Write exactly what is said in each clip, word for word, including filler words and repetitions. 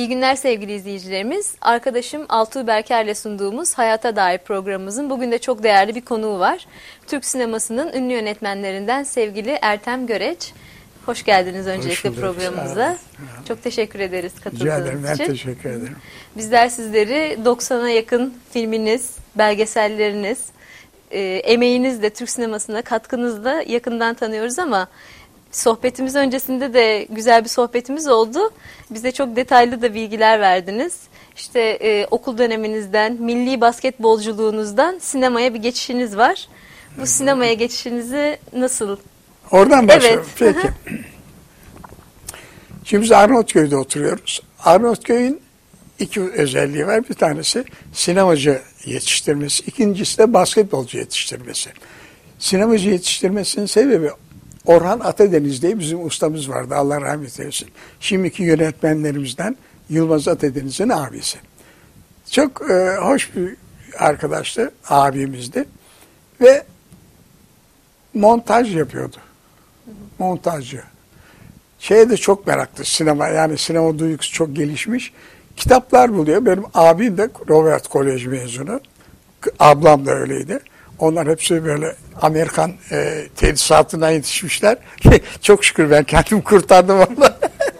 İyi günler sevgili izleyicilerimiz. Arkadaşım Altuğ Berker'le sunduğumuz Hayata Dair programımızın bugün de çok değerli bir konuğu var. Türk sinemasının ünlü yönetmenlerinden sevgili Ertem Göreç. Hoş geldiniz öncelikle Hoş programımıza. Çok teşekkür ederiz katıldığınız için. Rica ederim, ben teşekkür ederim. Bizler sizleri doksana yakın filminiz, belgeselleriniz, e, emeğinizle Türk sinemasına katkınızla yakından tanıyoruz ama sohbetimiz öncesinde de güzel bir sohbetimiz oldu. Bize çok detaylı da bilgiler verdiniz. İşte e, okul döneminizden, milli basketbolculuğunuzdan sinemaya bir geçişiniz var. Bu evet. Sinemaya geçişinizi nasıl? Oradan başlayalım. Evet. Peki. Şimdi biz Arnavutköy'de oturuyoruz. Arnavutköy'ün iki özelliği var. Bir tanesi sinemacı yetiştirmesi. İkincisi de basketbolcu yetiştirmesi. Sinemacı yetiştirmesinin sebebi Orhan Atadeniz diye bizim ustamız vardı. Allah rahmet eylesin. Şimdiki yönetmenlerimizden Yılmaz Atadeniz'in abisi. Çok e, hoş bir arkadaştı, abimizdi. Ve montaj yapıyordu. Montajcı. Şeye de çok meraklı sinema. Yani sinema duygusu çok gelişmiş. Kitaplar buluyor. Benim abim de Robert Kolej mezunu. Ablam da öyleydi. Onlar hepsi böyle Amerikan e, tesisatına yetişmişler. Çok şükür ben kendimi kurtardım valla.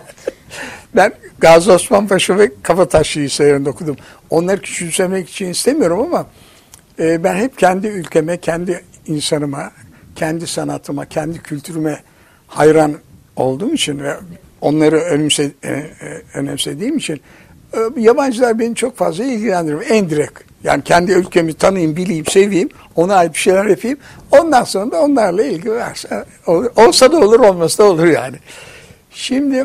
Ben Gazi Osman Paşa ve Kabataşlı liselerinde okudum. Onları küçümsemek için istemiyorum ama e, ben hep kendi ülkeme, kendi insanıma, kendi sanatıma, kendi kültürüme hayran olduğum için ve onları önemse, e, e, önemsediğim için e, yabancılar beni çok fazla ilgilendirmiyor. En direkt. Yani kendi ülkemi tanıyayım, bileyim, seveyim, ona ait bir şeyler yapayım. Ondan sonra da onlarla ilgi varsa, olsa da olur, olmasa da olur yani. Şimdi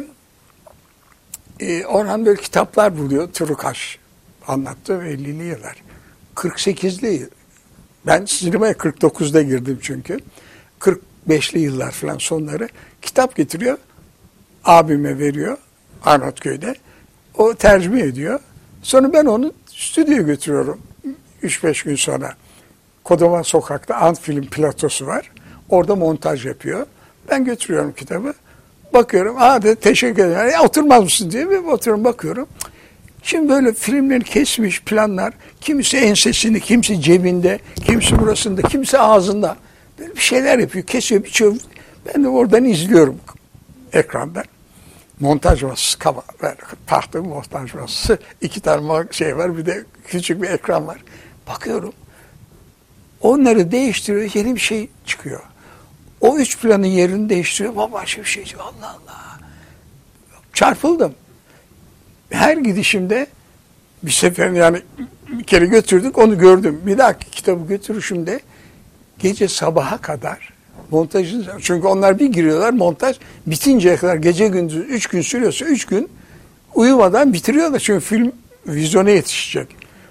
e, Orhan böyle kitaplar buluyor. Turukaş anlattı ve ellili yıllar. kırk sekizli, ben sinemaya kırk dokuzda girdim çünkü. kırk beşli yıllar falan sonları. Kitap getiriyor, abime veriyor Arnavutköy'de. O tercüme ediyor. Sonra ben onu stüdyoya götürüyorum. üç beş gün sonra. Kodaman Sokak'ta Antfilm platosu var. Orada montaj yapıyor. Ben götürüyorum kitabı. Bakıyorum. Aa de teşekkür ederim. Ya, oturmaz mısın diye bir oturuyorum bakıyorum. Şimdi böyle filmleri kesmiş planlar. Kimisi ensesini, kimisi cebinde, kimisi burasında, kimisi ağzında. Böyle bir şeyler yapıyor. Kesiyor, biçiyor. Ben de oradan izliyorum ekrandan. Montaj masası, kaba, tahta montaj masası, iki tane şey var, bir de küçük bir ekran var. Bakıyorum, onları değiştiriyor, yeni bir şey çıkıyor. O üç planın yerini değiştiriyor, bambaşka bir şey çıkıyor. Allah Allah. Çarpıldım. Her gidişimde bir sefer yani bir kere götürdük, onu gördüm. Bir dahaki kitabı götürüşümde gece sabaha kadar montajın, çünkü onlar bir giriyorlar, montaj bitinceye kadar gece gündüz üç gün sürüyorsa üç gün uyumadan bitiriyorlar. Çünkü film vizyona yetişecek.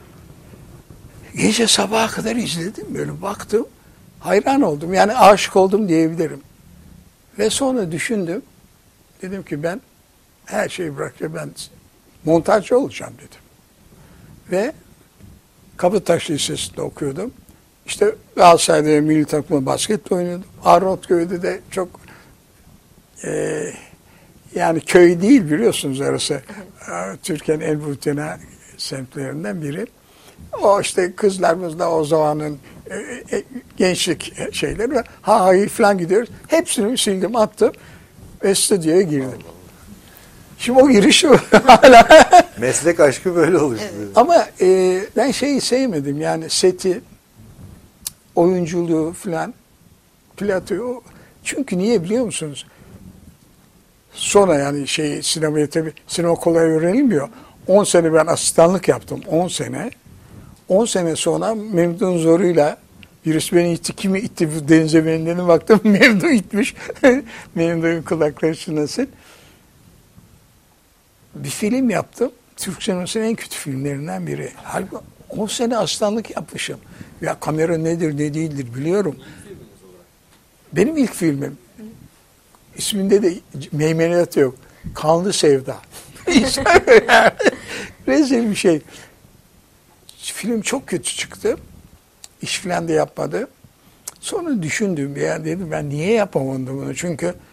Gece sabaha kadar izledim, böyle baktım, hayran oldum. Yani aşık oldum diyebilirim. Ve sonra düşündüm, dedim ki ben her şeyi bırakacağım, ben montajcı olacağım dedim. Ve Kabataş Lisesi'nde okuyordum. İşte Galatasaray'da milli takımda basket oynuyordum. Arnavutköy'de de çok e, yani köy değil biliyorsunuz arası. Evet. Türkiye'nin en rutine semtlerinden biri. O işte kızlarımızla o zamanın e, e, gençlik şeyleri var. Ha hayır falan gidiyoruz. Hepsini sildim, attım ve stüdyoya girdim. Şimdi o giriş hala. Meslek aşkı böyle oluştu. Evet. Ama e, ben şeyi sevmedim yani seti, oyunculuğu falan, platoyu. Çünkü niye biliyor musunuz? Sonra yani şey sinemaya tabii sinema kolay öğrenilmiyor. on sene ben asistanlık yaptım. on sene. on sene sonra Memnun zoruyla birisi beni itti. Kimi itti bu denize benimlerine baktım. Memnun itmiş. Memnun'un kulakları çınlasın. Bir film yaptım. Türk sinemasının en kötü filmlerinden biri. Halbuki on sene asistanlık yapmışım. Ya kamera nedir ne değildir biliyorum. Benim ilk filmim. İsminde de meymeniyat yok. Kanlı Sevda. Rezil bir şey. Film çok kötü çıktı. İş falan da yapmadı. Sonra düşündüm ya dedim ben niye yapamadım bunu? Çünkü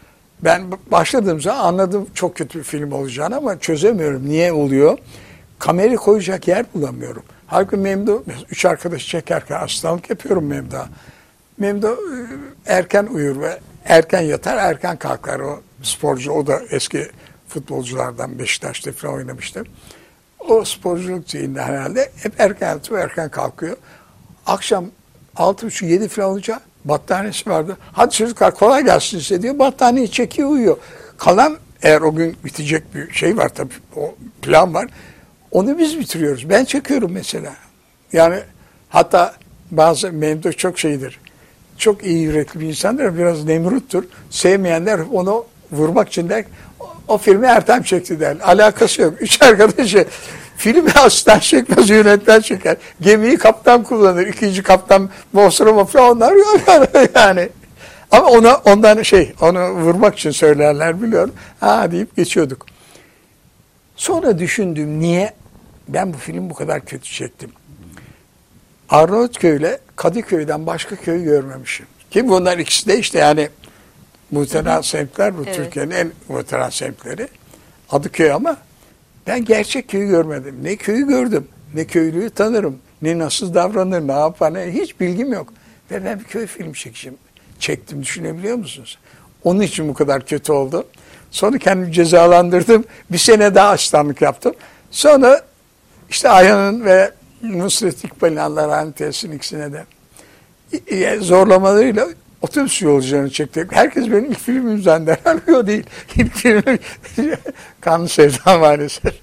Ben başladığım zaman anladım çok kötü bir film olacağını ama çözemiyorum. Niye oluyor? Kamerayı koyacak yer bulamıyorum. Halbuki Memdu, üç arkadaşı çekerken aslanlık yapıyorum Memdu'ya. Memdu erken uyur ve erken yatar, erken kalkar. O sporcu, o da eski futbolculardan, Beşiktaş'ta falan oynamıştı. O sporculuk şeyinde herhalde hep erken yatıyor, erken kalkıyor. Akşam altı buçuk yedi falan olunca battaniyesi vardı. Hadi çocuklar kolay gelsin size diyor. Battaniyeyi çekiyor, uyuyor. Kalan, eğer o gün bitecek bir şey var tabii, o plan var. Onu biz bitiriyoruz. Ben çekiyorum mesela. Yani hatta bazı Memdu çok şeydir. Çok iyi yürekli bir insandır. Biraz nemruttur. Sevmeyenler onu vurmak için der. O filmi Ertem çekti der. Alakası yok. Üç arkadaşı filmi aslan çekmez, yönetmen çeker. Gemiyi kaptan kullanır. İkinci kaptan Bosroma falan, onlar yani. Ama ona ondan şey, onu vurmak için söylerler biliyorum. Ha deyip geçiyorduk. Sonra düşündüm, niye ben bu filmi bu kadar kötü çektim? Arnavutköy ile Kadıköy'den başka köy görmemişim. Ki bunlar ikisi de işte yani muhtemelen semtler, bu evet. Türkiye'nin en muhtemelen semtleri. Adıköy ama ben gerçek köyü görmedim. Ne köyü gördüm, ne köylüyü tanırım, ne nasıl davranır, ne yapar, ne, hiç bilgim yok. Ve ben bir köy filmi çekeceğim. Çektim, düşünebiliyor musunuz? Onun için bu kadar kötü oldu. Sonra kendimi cezalandırdım. Bir sene daha aslanlık yaptım. Sonra işte Ayhan'ın ve Nusret İkbal'in, Allah rahmet eylesin, ikisine de zorlamalarıyla otobüs yolcularını çektik. Herkes benim ilk filmim zanneder. O değil. İlk filmim Kanlı Sevda maalesef.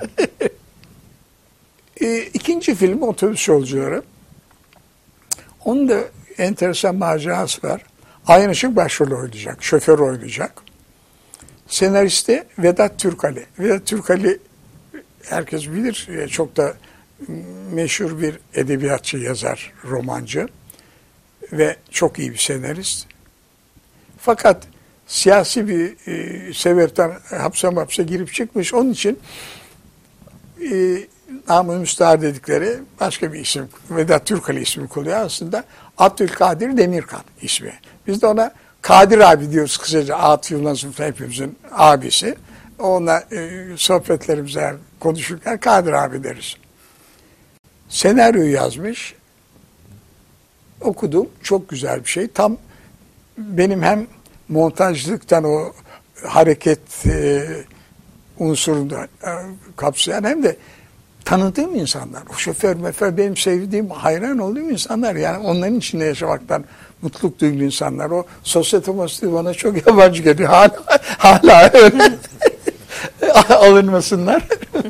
İkinci film Otobüs Yolcuları. Onun da enteresan macerası var. Ayhan Işık başrol oynayacak. Şoför oynayacak. Senaristi Vedat Türkali. Vedat Türkali herkes bilir. Çok da meşhur bir edebiyatçı, yazar, romancı ve çok iyi bir senarist. Fakat siyasi bir e, sebepten hapse hapse girip çıkmış. Onun için e, namı müstahar dedikleri başka bir isim, Vedat Türkali ismi koyuyor aslında. Abdülkadir Demirkan ismi. Biz de ona Kadir abi diyoruz kısaca. Atı Yılmaz'ın hepimizin abisi. Onunla e, sohbetlerimize konuşurken Kadir abi deriz. Senaryoyu yazmış. Okudum. Çok güzel bir şey. Tam benim hem montajlıktan o hareket e, unsurunu e, kapsayan hem de tanıdığım insanlar. O şoför mefer benim sevdiğim, hayran olduğum insanlar. Yani onların içinde yaşamaktan mutluluk duyduğum insanlar. O sosyete masası bana çok yabancı geliyor. Hala, hala öyle. Alınmasınlar.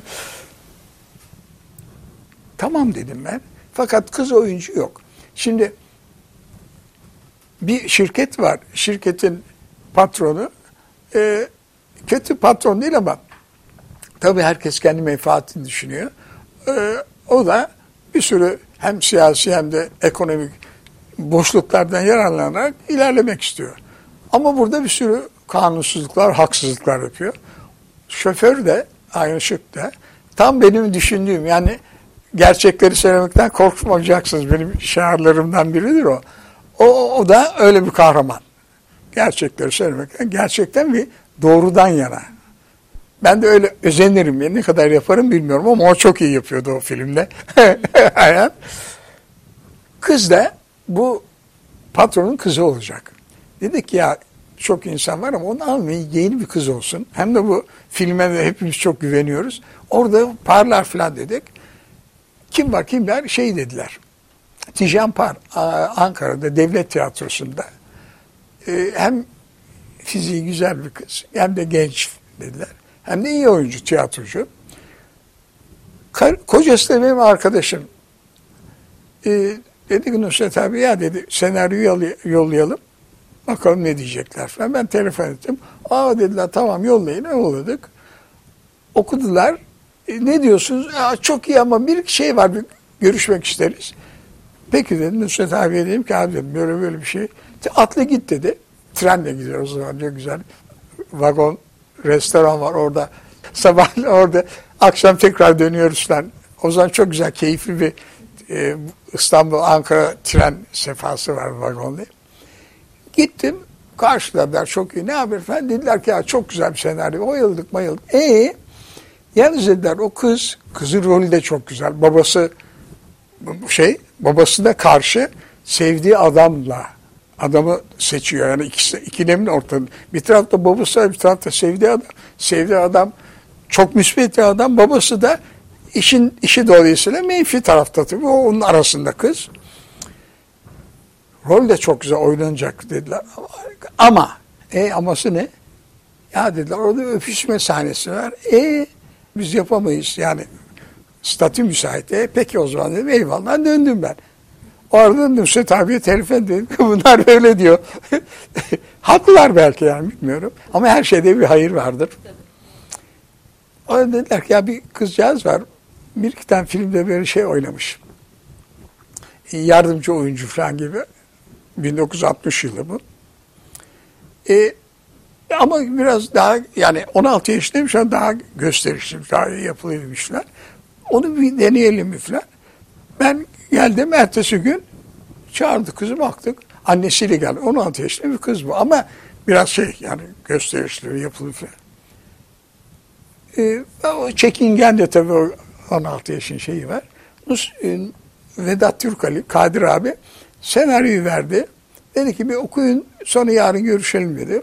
Tamam dedim ben. Fakat kız oyuncu yok. Şimdi bir şirket var. Şirketin patronu e, kötü patron değil ama tabii herkes kendi menfaatini düşünüyor. E, o da bir sürü hem siyasi hem de ekonomik boşluklardan yararlanarak ilerlemek istiyor. Ama burada bir sürü kanunsuzluklar, haksızlıklar yapıyor. Şoför de, aynı Işık da tam benim düşündüğüm, yani gerçekleri söylemekten korkmayacaksınız. Benim şiarlarımdan biridir o. O, o da öyle bir kahraman. Gerçekleri söylemekten, gerçekten bir doğrudan yana. Ben de öyle özenirim. Ya, ne kadar yaparım bilmiyorum ama o çok iyi yapıyordu o filmde. Kız da bu patronun kızı olacak. Dedik ya çok insan var ama onu almayın, yeni bir kız olsun. Hem de bu filme de hepimiz çok güveniyoruz. Orada parlar falan dedik. Kim var kim var şey dediler. Tijan Par Ankara'da Devlet Tiyatrosu'nda hem fiziği güzel bir kız hem de genç dediler. Hem de iyi oyuncu, tiyatrocu. Kocası da benim arkadaşım. Ee, dedi ki Nusret abi ya dedi senaryoyu yollayalım. Bakalım ne diyecekler falan. Ben telefon ettim. Aa dediler tamam yollayın. Yolladık. Okudular. E, ne diyorsunuz? Aa, çok iyi ama bir şey var. Bir görüşmek isteriz. Peki dedim. Nusret abiye dedim ki abi dedim, böyle böyle bir şey. Atla git dedi. Trenle gidiyoruz o zaman. Ne güzel. Vagon, restoran var orada. Sabah orada. Akşam tekrar dönüyoruz falan. O zaman çok güzel, keyifli bir e, İstanbul-Ankara tren sefası var vagonlu. Gittim. Karşıladılar, çok iyi. Ne haber falan? Dediler ki ya çok güzel bir senaryo. Bayıldık bayıldık. E yalnız dediler o kız, kızın rolü de çok güzel. Babası şey, babası da karşı sevdiği adamla adamı seçiyor. Yani ikisi, ikilemin ortasında. Bir tarafta babası var, bir tarafta sevdiği adam. Sevdiği adam çok müsbet bir adam. Babası da işin işi dolayısıyla menfi tarafta tabii. O onun arasında kız. Rol de çok güzel oynanacak dediler. Ama, e aması ne? Ya dediler orada öpüşme sahnesi var. E biz yapamayız yani. Statü müsait. E peki o zaman dedim. Eyvallah döndüm ben. Orada Nusret abiye telefon dedim. Bunlar böyle diyor. Haklılar belki yani bilmiyorum. Ama her şeyde bir hayır vardır. Orada dediler ki ya bir kızcağız var. Bir iki tane filmde böyle şey oynamış. Yardımcı oyuncu falan gibi. bin dokuz yüz altmış yılı bu. E, ama biraz daha yani on altı yaşındaymış ama daha gösterişli, daha iyi yapılıymışlar. Onu bir deneyelim mi falan. Ben geldim ertesi gün çağırdı kızı baktık. Annesiyle geldi. on altı yaşında bir kız bu ama biraz şey yani gösterişli, yapılı falan. E, o çekingen de tabii o on altı yaşın şeyi var. E, Vedat Türkali, Kadir abi senaryoyu verdi. Dedi ki bir okuyun sonra yarın görüşelim dedi.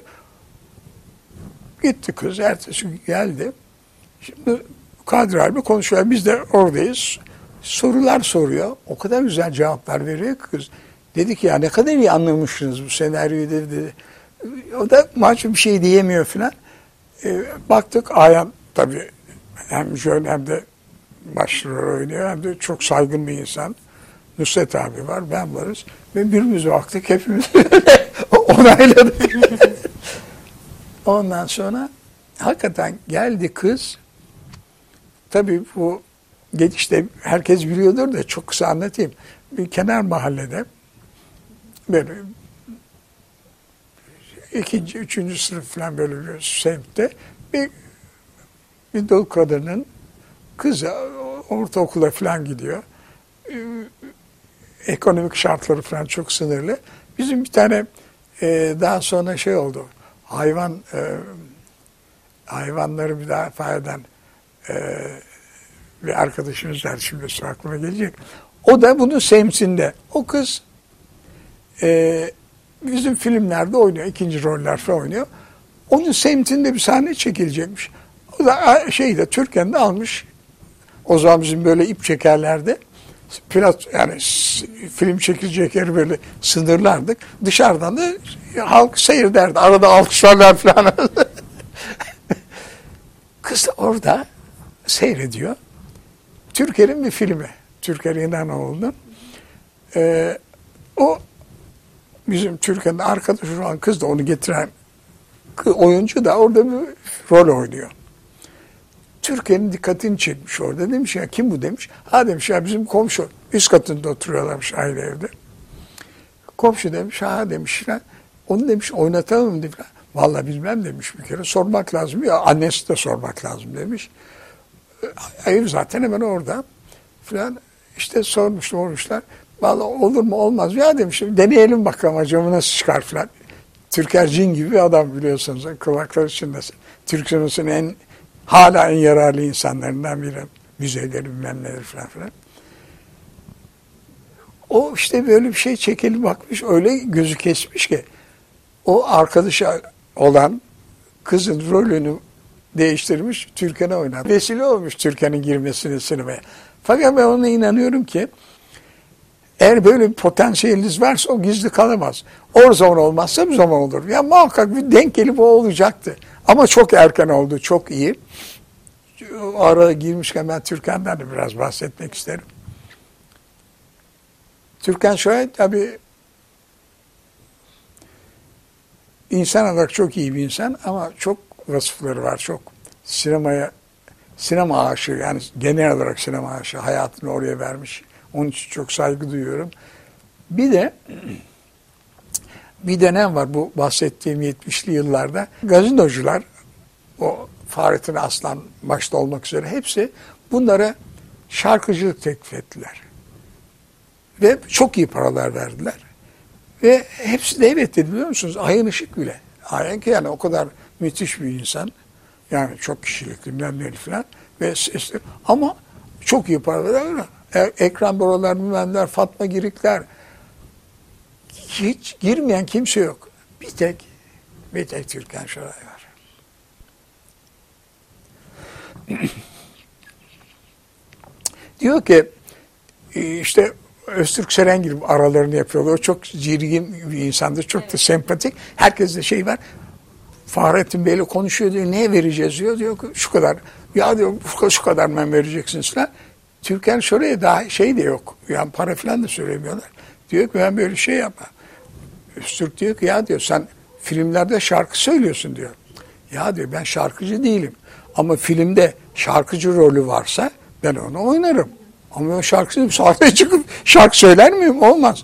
Gitti kız ertesi gün geldi. Şimdi Kadir abi konuşuyor. Biz de oradayız. Sorular soruyor. O kadar güzel cevaplar veriyor ki kız. Dedi ki ya ne kadar iyi anlamışsınız bu senaryoyu dedi. dedi. O da maçı bir şey diyemiyor falan. E, baktık Ayhan tabii hem jön hem de başrol oynuyor hem de çok saygın bir insan. Nusret abi var, ben varız. Ve birbirimize baktık, hepimiz onayladık. Ondan sonra hakikaten geldi kız. Tabii bu geçişte herkes biliyordur da çok kısa anlatayım. Bir kenar mahallede böyle ikinci, üçüncü sınıf falan böyle bir semtte bir, bir dul kadının kızı ortaokula falan gidiyor. Ekonomik şartları falan çok sınırlı. Bizim bir tane e, daha sonra şey oldu. Hayvan e, hayvanları müdafaa eden e, bir arkadaşımız var. Şimdi aklıma gelecek. O da bunun semtinde. O kız e, bizim filmlerde oynuyor. İkinci roller falan oynuyor. Onun semtinde bir sahne çekilecekmiş. O da şeyde Türkiye'de almış. O zaman bizim böyle ip çekerlerdi. Pilot yani film çekilecek yeri böyle sınırlardık. Dışarıdan da halk seyrederdi. Arada alkışlarlar falan. Kız da orada seyrediyor. Türker'in bir filmi. Türker İnanoğlu'nun. Ee, o bizim Türker'in arkadaşı olan kız da onu getiren oyuncu da orada bir rol oynuyor. Türkiye'nin dikkatini çekmiş orada. Demiş ya kim bu demiş. Ha demiş ya bizim komşu. Üst katında oturuyorlarmış aynı evde. Komşu demiş ha demişler. Onu demiş oynatalım mı demiş. Vallahi bilmem demiş bir kere. Sormak lazım. Ya annesi de sormak lazım demiş. Hayır zaten hemen orada. Falan işte sormuş sormuşlar. Vallahi olur mu olmaz mı? Ya demiş deneyelim bakalım acaba nasıl çıkar falan. Türker cin gibi bir adam biliyorsunuz. Kulaklar içinde. Türk sinemasının en hala en yararlı insanlarından biri. Müzeleri bilmem neler falan filan. O işte böyle bir şey çekeli bakmış. Öyle gözü kesmiş ki o arkadaşı olan kızın rolünü değiştirmiş. Türkan'ı oynadı. Vesile olmuş Türkan'ın girmesine sinemaya. Fakat ben ona inanıyorum ki eğer böyle bir potansiyeliniz varsa o gizli kalamaz. O zaman olmazsa bir zaman olur. Ya muhakkak bir denk gelip o olacaktı. Ama çok erken oldu. Çok iyi. O arada girmişken ben Türkan'dan da biraz bahsetmek isterim. Türkan Şoray tabii insan olarak çok iyi bir insan ama çok vasıfları var. Çok sinemaya, sinema aşığı yani genel olarak sinema aşığı hayatını oraya vermiş. Onun için çok saygı duyuyorum. Bir de bir dönem var bu bahsettiğim yetmişli yıllarda gazinocular o Fahrettin Aslan başta olmak üzere hepsi bunlara şarkıcılık teklif ettiler. Ve çok iyi paralar verdiler. Ve hepsi de evet dedi, biliyor musunuz? Ayhan Işık bile. Ayhan ki yani o kadar müthiş bir insan. Yani çok kişilikli, bilmem neli falan. Ve sesli. Ama çok iyi paralar. Ekran Boralar, bilmemler, Fatma Girikler. Hiç girmeyen kimse yok. Bir tek, bir tek Türkan Şoray var. Diyor ki işte Öztürk Serengil aralarını yapıyorlar. O çok cirgin bir insandır. Çok evet. da sempatik. Herkeste şey var. Fahrettin Bey'le konuşuyor diyor. Ne vereceğiz diyor. Diyor ki şu kadar. Ya diyor şu kadar ben vereceksiniz falan. Türkan Şoray'a daha şey de yok. Yani para falan da söylemiyorlar. Diyor ki ben böyle şey yapmam. Öztürk diyor ki ya diyor sen filmlerde şarkı söylüyorsun diyor. Ya diyor ben şarkıcı değilim. Ama filmde şarkıcı rolü varsa ben onu oynarım. Ama o şarkıcı sahneye çıkıp şarkı söyler miyim? Olmaz.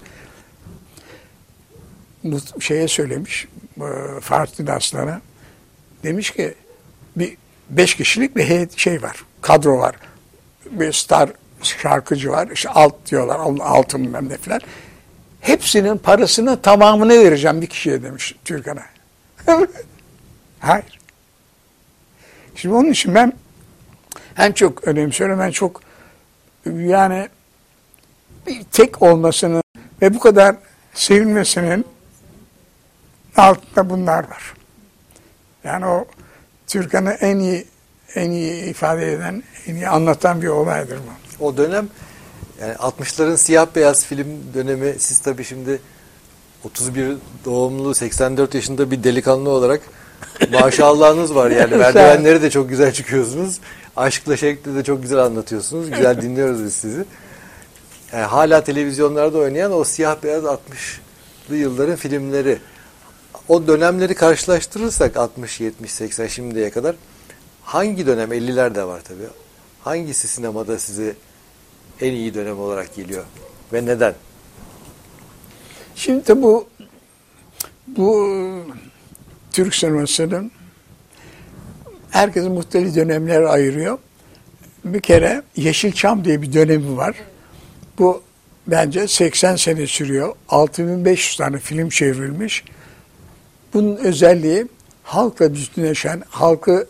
Bu şeye söylemiş Fahrettin Aslan'a. Demiş ki bir beş kişilik bir heyet şey var. Kadro var. Bir star şarkıcı var. İşte alt diyorlar. Altın bilmem ne falan. Hepsinin parasını tamamını vereceğim bir kişiye demiş Türkan'a. Hayır. Şimdi onun için ben hem çok önemsiyorum, hem çok yani bir tek olmasının ve bu kadar sevilmesinin altında bunlar var. Yani o Türkan'ı en iyi en iyi ifade eden, en iyi anlatan bir olaydır bu. O dönem yani altmışların siyah beyaz film dönemi, siz tabii şimdi otuz bir doğumlu seksen dört yaşında bir delikanlı olarak maşallahınız var yani. Merdivenleri de çok güzel çıkıyorsunuz. Aşkla Şevk'le de çok güzel anlatıyorsunuz. Güzel dinliyoruz biz sizi. Yani hala televizyonlarda oynayan o siyah beyaz altmışlı yılların filmleri. O dönemleri karşılaştırırsak altmış, yetmiş, seksen şimdiye kadar hangi dönem, elliler de var tabii. Hangisi sinemada size en iyi dönem olarak geliyor ve neden? Şimdi bu bu Türk sinemasının herkesin muhtelif dönemlere ayırıyor. Bir kere Yeşilçam diye bir dönemi var. Bu bence seksen sene sürüyor. altı bin beş yüz tane film çevrilmiş. Bunun özelliği halkla bütünleşen, halkı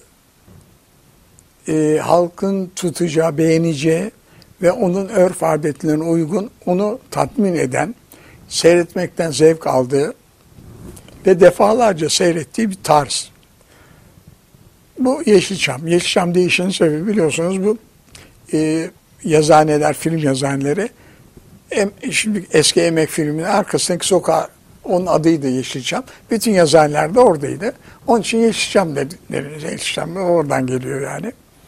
e, halkın tutacağı, beğeneceği ve onun örf adetlerine uygun, onu tatmin eden, seyretmekten zevk aldığı ve defalarca seyrettiği bir tarz. Bu Yeşilçam. Yeşilçam değişinin sebebi biliyorsunuz bu e, yazıhaneler, film yazıhaneleri. Em, şimdi eski emek filminin arkasındaki sokağa, onun adıydı Yeşilçam. Bütün yazıhaneler de oradaydı. Onun için Yeşilçam dedi. Yeşilçam oradan geliyor yani.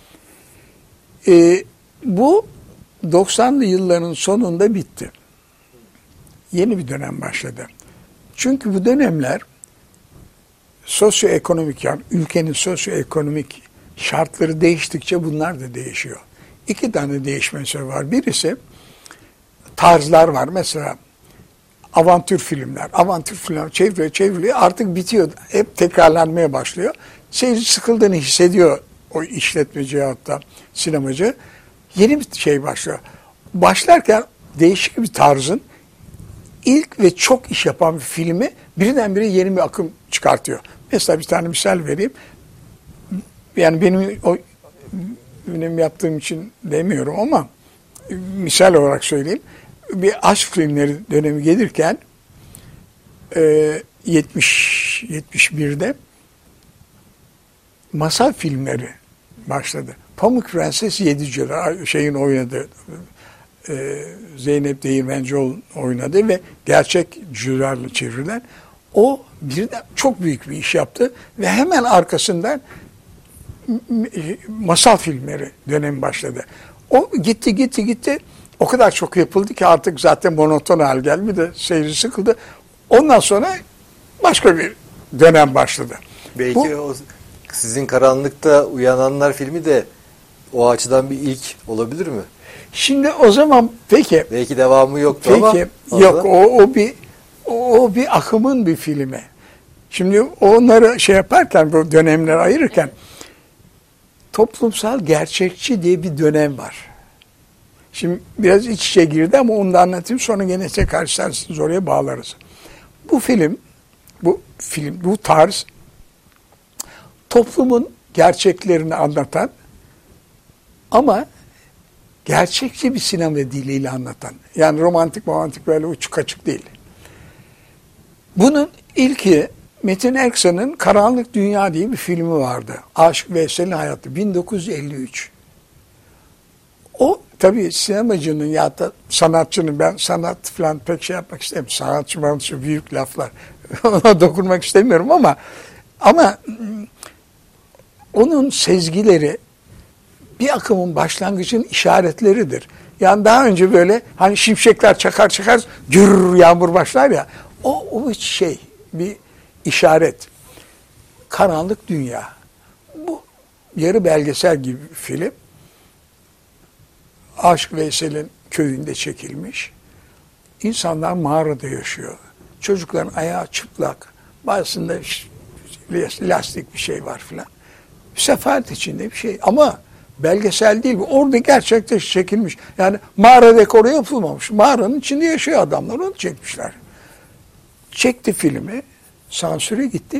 E, bu doksanlı yılların sonunda bitti. Yeni bir dönem başladı. Çünkü bu dönemler sosyoekonomik, yani ülkenin sosyoekonomik şartları değiştikçe bunlar da değişiyor. İki tane değişmesi var. Birisi tarzlar var. Mesela avantür filmler. Avantür filmler çevriliyor, çevriliyor. Artık bitiyor. Hep tekrarlanmaya başlıyor. Seyirci sıkıldığını hissediyor o işletmeci hatta sinemacı. Yeni bir şey başlıyor. Başlarken değişik bir tarzın ilk ve çok iş yapan bir filmi birdenbire yeni bir akım çıkartıyor. Mesela bir tane misal vereyim. Yani benim o benim yaptığım için demiyorum ama misal olarak söyleyeyim. Bir aşk filmleri dönemi gelirken e, yetmiş yetmiş birde masal filmleri başladı. Pamuk Prenses Yedi Cüce şeyin oynadığı e, Zeynep Değirmencioğlu oynadı ve gerçek cücelerle çevrilen o birden çok büyük bir iş yaptı ve hemen arkasından masal filmleri dönemi başladı. O gitti gitti gitti. O kadar çok yapıldı ki artık zaten monoton hal geldi. Bir de seyirci sıkıldı. Ondan sonra başka bir dönem başladı. Belki Bu, o sizin Karanlıkta Uyananlar filmi de o açıdan bir ilk olabilir mi? Şimdi o zaman peki. Belki devamı yoktu peki, ama. Peki yok o, o bir o, o bir akımın bir filmi. Şimdi onları şey yaparken, bu dönemleri ayırırken toplumsal gerçekçi diye bir dönem var. Şimdi biraz iç içe girdi ama onu da anlatayım, sonra gene tekrar isterseniz oraya bağlarız. Bu film, bu film, bu tarz toplumun gerçeklerini anlatan ama gerçekçi bir sinema diliyle anlatan. Yani romantik romantik böyle uçuk açık değil. Bunun ilki Metin Erksan'ın Karanlık Dünya diye bir filmi vardı. Aşık Veysel'in hayatı bin dokuz yüz elli üç. O tabii sinemacının ya da sanatçının, ben sanat falan pek şey yapmak istemiyorum. Sanatçı sanatçı büyük laflar. Ona dokunmak istemiyorum ama ama onun sezgileri bir akımın başlangıcının işaretleridir. Yani daha önce böyle hani şimşekler çakar çakar gürr yağmur başlar ya, o, o şey bir işaret. Karanlık Dünya. Bu yarı belgesel gibi bir film. Aşık Veysel'in köyünde çekilmiş. İnsanlar mağarada yaşıyor. Çocukların ayağı çıplak. Bazısında lastik bir şey var filan. Sefalet içinde bir şey. Ama belgesel değil bu. Orada gerçekten çekilmiş. Yani mağara dekoru yapılmamış. Mağaranın içinde yaşıyor adamlar. Onu çekmişler. Çekti filmi. Sansüre gitti.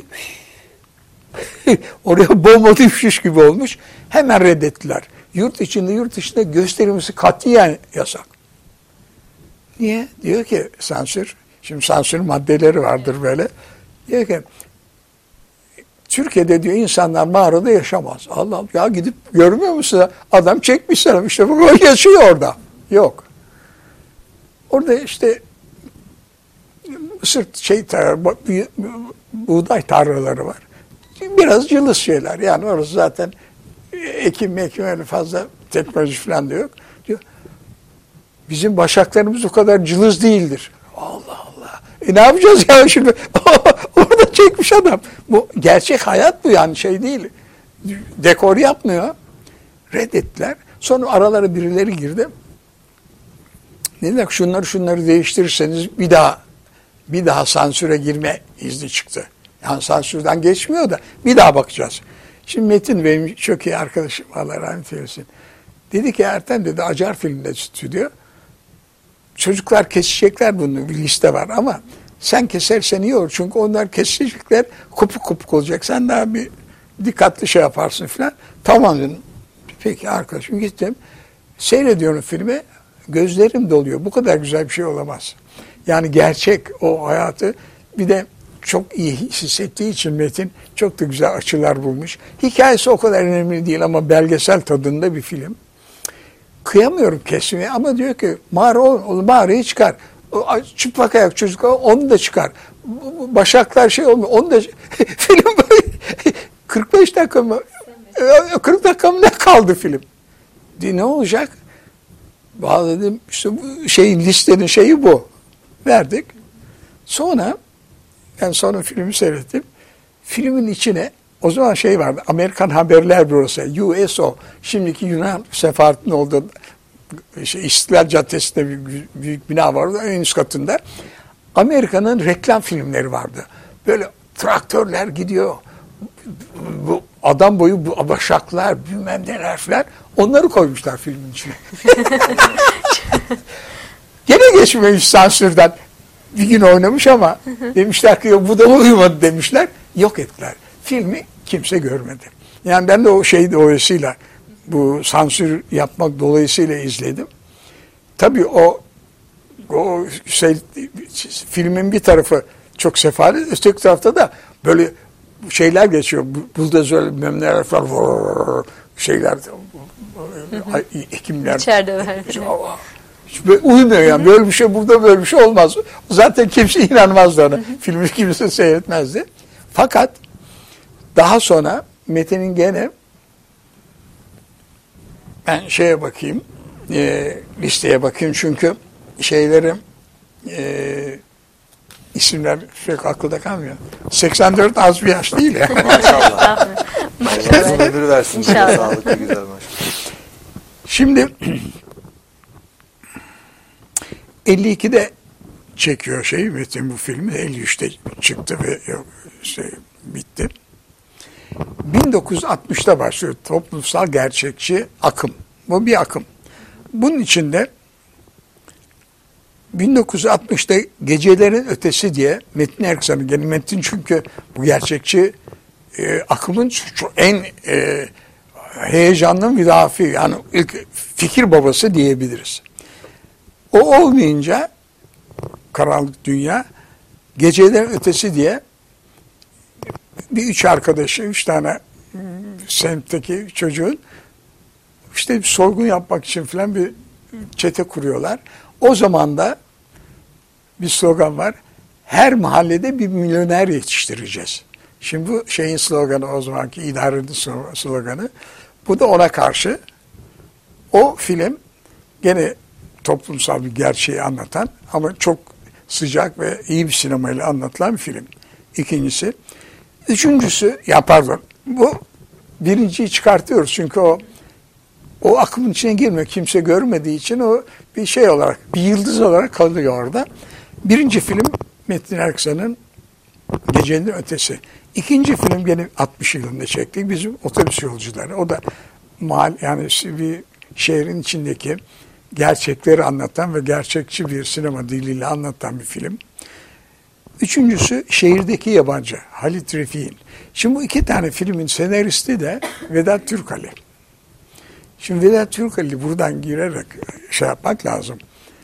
Oraya bomba düşmüş gibi olmuş. Hemen reddettiler. Yurt içinde yurt dışında gösterilmesi katiyen yasak. Niye? Diyor ki sansür. Şimdi sansür maddeleri vardır böyle. Diyor ki Türkiye'de diyor insanlar mağarada yaşamaz. Allah Allah ya, gidip görmüyor musun? Adam çekmiş sana, işte bu yaşıyor orada. Yok. Orada işte mısır şey tarla, buğday tarlaları var. Biraz cılız şeyler. Yani orası zaten ekim mekim öyle fazla teknoloji falan da yok. Diyor. Bizim başaklarımız o kadar cılız değildir. Allah Allah. E ne yapacağız ya şimdi? Orada çekmiş adam. Bu gerçek hayat bu, yani şey değil. Dekor yapmıyor. Reddettiler. Sonra aralara birileri girdi. Dediler şunları şunları değiştirirseniz bir daha bir daha sansüre girme izni çıktı. Yani sansürden geçmiyor da bir daha bakacağız. Şimdi Metin benim çok iyi arkadaşım, Allah rahmet eylesin. Dedi ki Ertem dedi, Acar filmde stüdyo. Çocuklar kesecekler, bunun bir liste var ama sen kesersen iyi olur. Çünkü onlar kesecekler, kopuk kopuk olacak. Sen daha bir dikkatli şey yaparsın falan. Tamam dedim. Peki arkadaşım, gittim. Seyrediyorum filmi. Gözlerim doluyor. Bu kadar güzel bir şey olamaz. Yani gerçek o hayatı, bir de çok iyi hissettiği için Metin çok da güzel açılar bulmuş. Hikayesi o kadar önemli değil ama belgesel tadında bir film. Kıyamıyorum kesmeye ama diyor ki mağara ol, mağarayı çıkar. Çıplak ayak çocuklar onu da çıkar. Başaklar şey olmuyor. Onu da film kırk beş dakika mı? kırk dakika mı ne kaldı film? Diye, ne olacak? Bağladım. İşte bu şeyin, listenin şeyi bu. Verdik. Sonra ben sonra filmi seyrettim. Filmin içine o zaman şey vardı. Amerikan Haberler Bürosu, U S O. Şimdiki Yunan sefaretinin olduğu şey, İstiklal Caddesi'nde bir büyük bina vardı. En üst katında. Amerika'nın reklam filmleri vardı. Böyle traktörler gidiyor. Bu adam boyu bu başaklar, bilmem neler falan. Onları koymuşlar filmin içine. Gene geçmemiş sansürden. Bir gün oynamış ama demişler ki bu da uyumadı demişler. Yok ettiler. Filmi kimse görmedi. Yani ben de o şey dolayısıyla, bu sansür yapmak dolayısıyla izledim. Tabii o o şey, filmin bir tarafı çok sefalet, öteki tarafta da böyle şeyler geçiyor. Buldozör memneler falan şeyler, hekimler. İçeride var. Uymuyor yani. Böyle bir şey, burada böyle bir şey olmaz. Zaten kimse inanmazdı ona. Filmi kimse seyretmezdi. Fakat daha sonra Metin'in gene, ben şeye bakayım, e, listeye bakayım çünkü şeylerim e, isimler pek akılda kalmıyor. seksen dört az bir yaş değil ya. Maşallah. Allah uzun ömür versin. Sağlıklı güzel maşallah. Şimdi elli ikide çekiyor şey Metin bu filmi. elli üçte çıktı ve şey, bitti. bin dokuz yüz altmışta başlıyor toplumsal gerçekçi akım. Bu bir akım. Bunun içinde bin dokuz yüz altmışta Gecelerin Ötesi diye Metin Erksan'ın, yani Metin çünkü bu gerçekçi e, akımın şu en e, heyecanlı müdafi, yani ilk fikir babası diyebiliriz. O olmayınca Karanlık Dünya, Gecelerin Ötesi diye bir üç arkadaşı, üç tane semtteki çocuğun işte bir soygun yapmak için falan bir çete kuruyorlar. O zaman da bir slogan var. Her mahallede bir milyoner yetiştireceğiz. Şimdi bu şeyin sloganı, o zamanki idarenin sloganı. Bu da ona karşı. O film gene toplumsal bir gerçeği anlatan ama çok sıcak ve iyi bir sinemayla anlatılan bir film. İkincisi. Üçüncüsü, ya pardon, bu birinciyi çıkartıyoruz çünkü o o akımın içine girmiyor. Kimse görmediği için o bir şey olarak, bir yıldız olarak kalıyor orada. Birinci film Metin Erksan'ın Gecenin Ötesi. İkinci film gene altmış yılında çektik. Bizim Otobüs Yolcuları. O da mahal, yani bir şehrin içindeki gerçekleri anlatan ve gerçekçi bir sinema diliyle anlatan bir film. Üçüncüsü Şehirdeki Yabancı, Halit Refik'in. Şimdi bu iki tane filmin senaristi de Vedat Türkali. Şimdi Vedat Türkali buradan girerek şey yapmak lazım.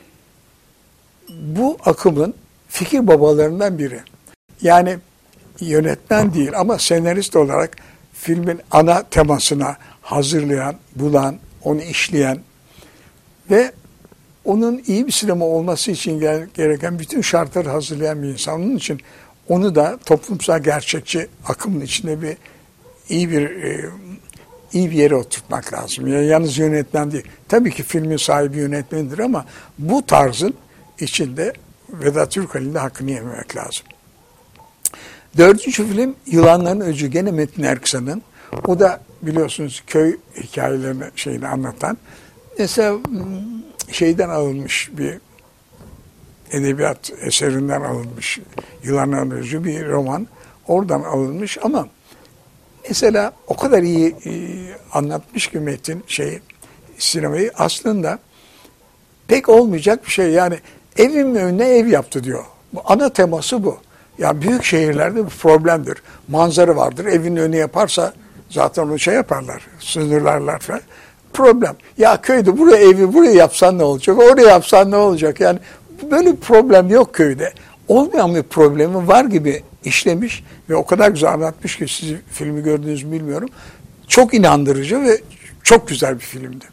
Bu akımın fikir babalarından biri. Yani yönetmen değil ama senarist olarak filmin ana temasına hazırlayan, bulan, onu işleyen ve onun iyi bir sinema olması için gereken bütün şartları hazırlayan bir insan. Onun için onu da toplumsal gerçekçi akımın içinde bir iyi bir e, iyi bir yere oturtmak lazım. Yani yalnız yönetmen değil. Tabii ki filmin sahibi yönetmenidir ama bu tarzın içinde Vedat Türkali'nin de hakkını yememek lazım. Dördüncü film Yılanların Öcü, gene Metin Erksan'ın. O da biliyorsunuz köy hikayelerini şeyini anlatan. Mesela şeyden alınmış bir edebiyat eserinden alınmış. Yılanların Öcü bir roman. Oradan alınmış ama mesela o kadar iyi e, anlatmış ki Metin şey sinemayı, aslında pek olmayacak bir şey. Yani evin önüne ev yaptı diyor. Bu, ana teması bu. Yani büyük şehirlerde bir problemdir. Manzara vardır. Evin önüne yaparsa zaten onu şey yaparlar. Sınırlarlar falan. Problem. Ya köyde buraya evi buraya yapsan ne olacak? Oraya yapsan ne olacak? Yani böyle bir problem yok köyde. Olmayan bir problemi var gibi işlemiş ve o kadar güzel anlatmış ki, siz filmi gördünüz mü bilmiyorum. Çok inandırıcı ve çok güzel bir filmdi.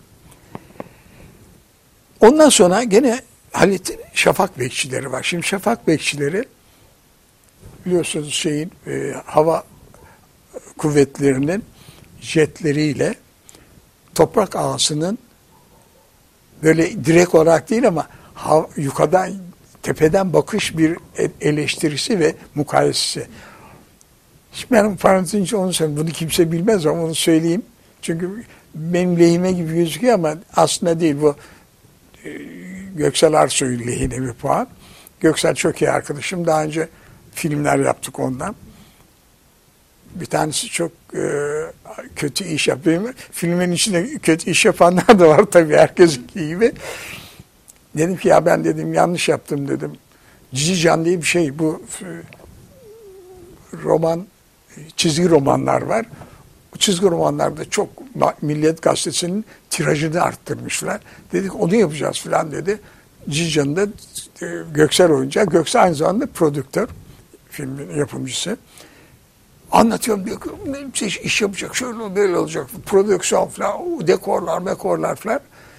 Ondan sonra gene Halit'in Şafak Bekçileri var. Şimdi Şafak Bekçileri biliyorsunuz şeyin e, hava kuvvetlerinin jetleriyle toprak ağasının böyle direkt olarak değil ama ha, yukarıdan tepeden bakış bir eleştirisi ve mukayesesi. Şimdi benim parantezin onu söyleyeyim. Bunu kimse bilmez ama onu söyleyeyim. Çünkü benim lehime gibi gözüküyor ama aslında değil. Bu e, Göksel Arsoy'un lehine bir puan. Göksel çok iyi arkadaşım. Daha önce filmler yaptık ondan. Bir tanesi çok e, kötü iş yapıyor. Filmin içinde kötü iş yapanlar da var tabii, herkesinki gibi. Dedim ki ya ben dedim yanlış yaptım dedim. Cici Can diye bir şey, bu e, roman, çizgi romanlar var. Bu çizgi romanlarda çok Milliyet Gazetesi'nin tirajını arttırmışlar. Dedik onu yapacağız falan dedi. Cici Can'da e, Göksel oyuncağı. Göksel aynı zamanda prodüktör, filmin yapımcısı. Anlatıyorum diyor ki iş, iş yapacak, şöyle böyle olacak, prodüksiyon falan, dekorlar, mekorlar falan.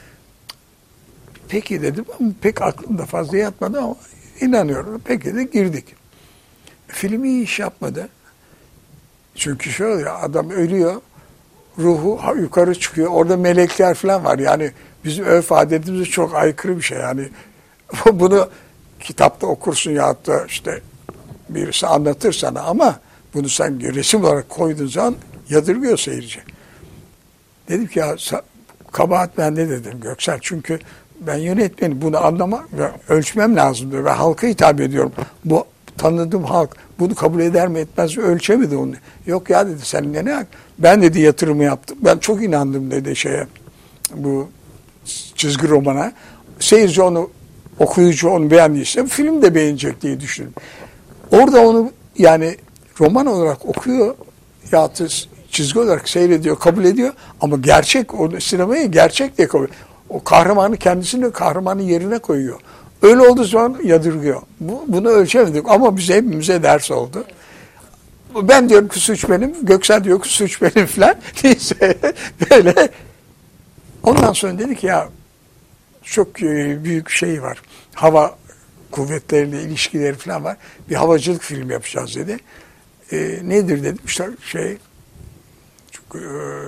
Peki dedim ama pek aklımda fazla yatmadı ama inanıyorum. Peki de girdik. Film iyi iş yapmadı. Çünkü şöyle, adam ölüyor, ruhu yukarı çıkıyor. Orada melekler falan var. Yani bizim örf adetimize çok aykırı bir şey. Yani bunu kitapta okursun ya da işte birisi anlatır sana ama bunu sen resim olarak koyduğun zaman yadırgıyor seyirci. Dedim ki ya kabahat bende dedim Göksel. Çünkü ben yönetmenim, bunu anlama ve ölçmem lazımdır ve halka hitap ediyorum. Bu tanıdığım halk bunu kabul eder mi etmez mi ölçemedi onu. Yok ya dedi, sen ne ne? Ben dedi yatırımı yaptım. Ben çok inandım dedi şeye, bu çizgi romana. Seyirci onu okuyucu onu beğendiyse bu film de beğenecek diye düşündüm. Orada onu yani roman olarak okuyor ya da çizgi olarak seyrediyor, kabul ediyor ama gerçek, o sinemayı gerçek diye kabul ediyor. O kahramanı kendisini kahramanın yerine koyuyor. Öyle olduğu zaman yadırgıyor. Bu, bunu ölçemedik ama bize hepimize ders oldu. Ben diyorum ki suç benim, Göksel diyor ki suç benim falan. Neyse böyle. Ondan sonra dedi ki ya çok büyük şey var. Hava kuvvetleriyle ilişkileri falan var. Bir havacılık filmi yapacağız dedi. E, nedir dedim. İşte şey çok,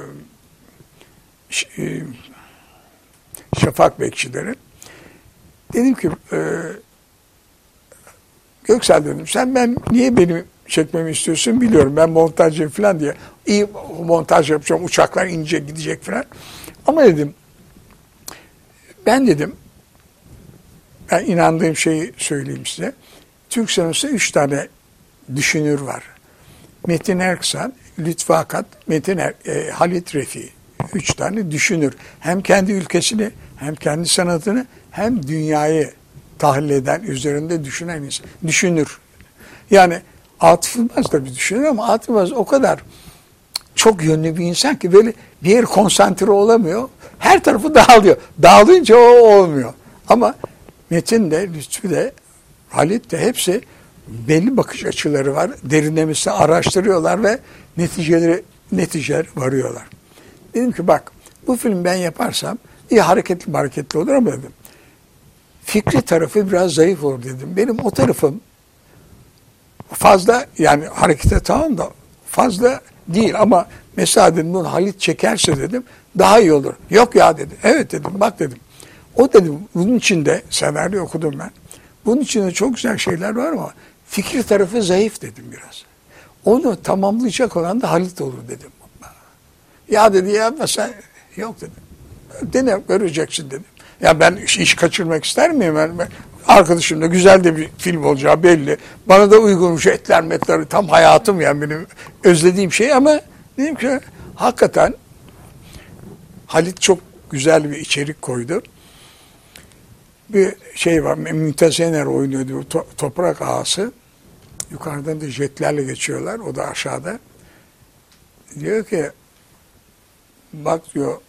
e, e, Şafak Bekçileri. Dedim ki e, Göksel dedim sen ben niye beni çekmemi istiyorsun biliyorum. Ben montajcıyım falan diye. İyi montaj yapacağım. Uçaklar inecek gidecek falan. Ama dedim ben dedim ben inandığım şeyi söyleyeyim size. Türk sinemasında üç tane düşünür var. Metin Erksan, Lütfü Akat, Metin er, e, Halit Refi. Üç tane düşünür. Hem kendi ülkesini, hem kendi sanatını, hem dünyayı tahlil eden, üzerinde düşünen insan. Düşünür. Yani Atıf Yılmaz da bir düşünür ama Atıf Yılmaz o kadar çok yönlü bir insan ki böyle bir yer konsantre olamıyor. Her tarafı dağılıyor. Dağılınca o olmuyor. Ama Metin de, Lütfü de, Halit de hepsi belli bakış açıları var. Derinlemesine araştırıyorlar ve neticeleri neticeler varıyorlar. Dedim ki bak bu film ben yaparsam iyi hareketli hareketli olur ama dedim. Fikri tarafı biraz zayıf olur dedim. Benim o tarafım fazla yani harekete tamam da fazla değil ama mesela dedim bunu Halit çekerse dedim daha iyi olur. Yok ya dedi. Evet dedim bak dedim. O dedim bunun içinde senaryo okudum ben. Bunun içinde çok güzel şeyler var ama fikir tarafı zayıf dedim biraz. Onu tamamlayacak olan da Halit olur dedim. Ya dedi ya sen yok dedim. Dene göreceksin dedim. Ya ben iş, iş kaçırmak ister miyim? Ben, ben, arkadaşım da güzel de bir film olacağı belli. Bana da uygun etler metleri tam hayatım yani benim özlediğim şey ama dedim ki hakikaten Halit çok güzel bir içerik koydu. Bir şey var, Mümtaz Yener oynuyordu, to, toprak ağası. Yukarıdan da jetlerle geçiyorlar, o da aşağıda. Diyor ki, bak diyor,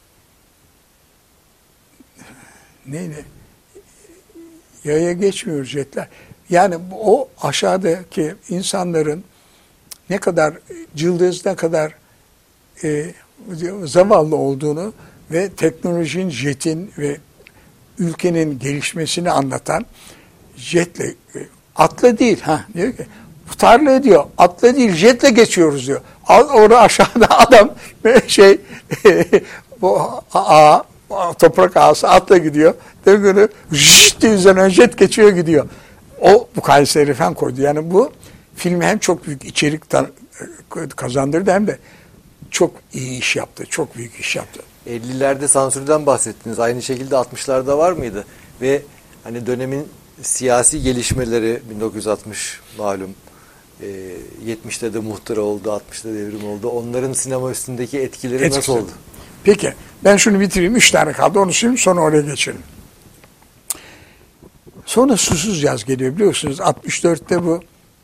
neydi? Yaya geçmiyor jetler. Yani o aşağıdaki insanların ne kadar cıldız, ne kadar e, zavallı olduğunu ve teknolojinin, jetin ve ülkenin gelişmesini anlatan jetle, atla değil ha diyor ki tarla diyor, atla değil jetle geçiyoruz diyor. Orada aşağıda adam şey bu ağa, toprak ağası atla gidiyor. Döngünü jşt diye üzerinden jet geçiyor gidiyor. O bu Kayseri falan koydu. Yani bu filmi hem çok büyük içerik kazandırdı hem de çok iyi iş yaptı. Çok büyük iş yaptı. ellilerde sansürden bahsettiniz. Aynı şekilde altmışlarda var mıydı? Ve hani dönemin siyasi gelişmeleri bin dokuz yüz altmış malum e, yetmişte de muhtıra oldu, altmışta devrim oldu. Onların sinema üstündeki etkileri Etkisi. nasıl oldu? Peki ben şunu bitireyim. Üç tane kaldı. Onu söyleyeyim sonra oraya geçelim. Sonra Susuz Yaz geliyor biliyorsunuz. altmış dörtte bu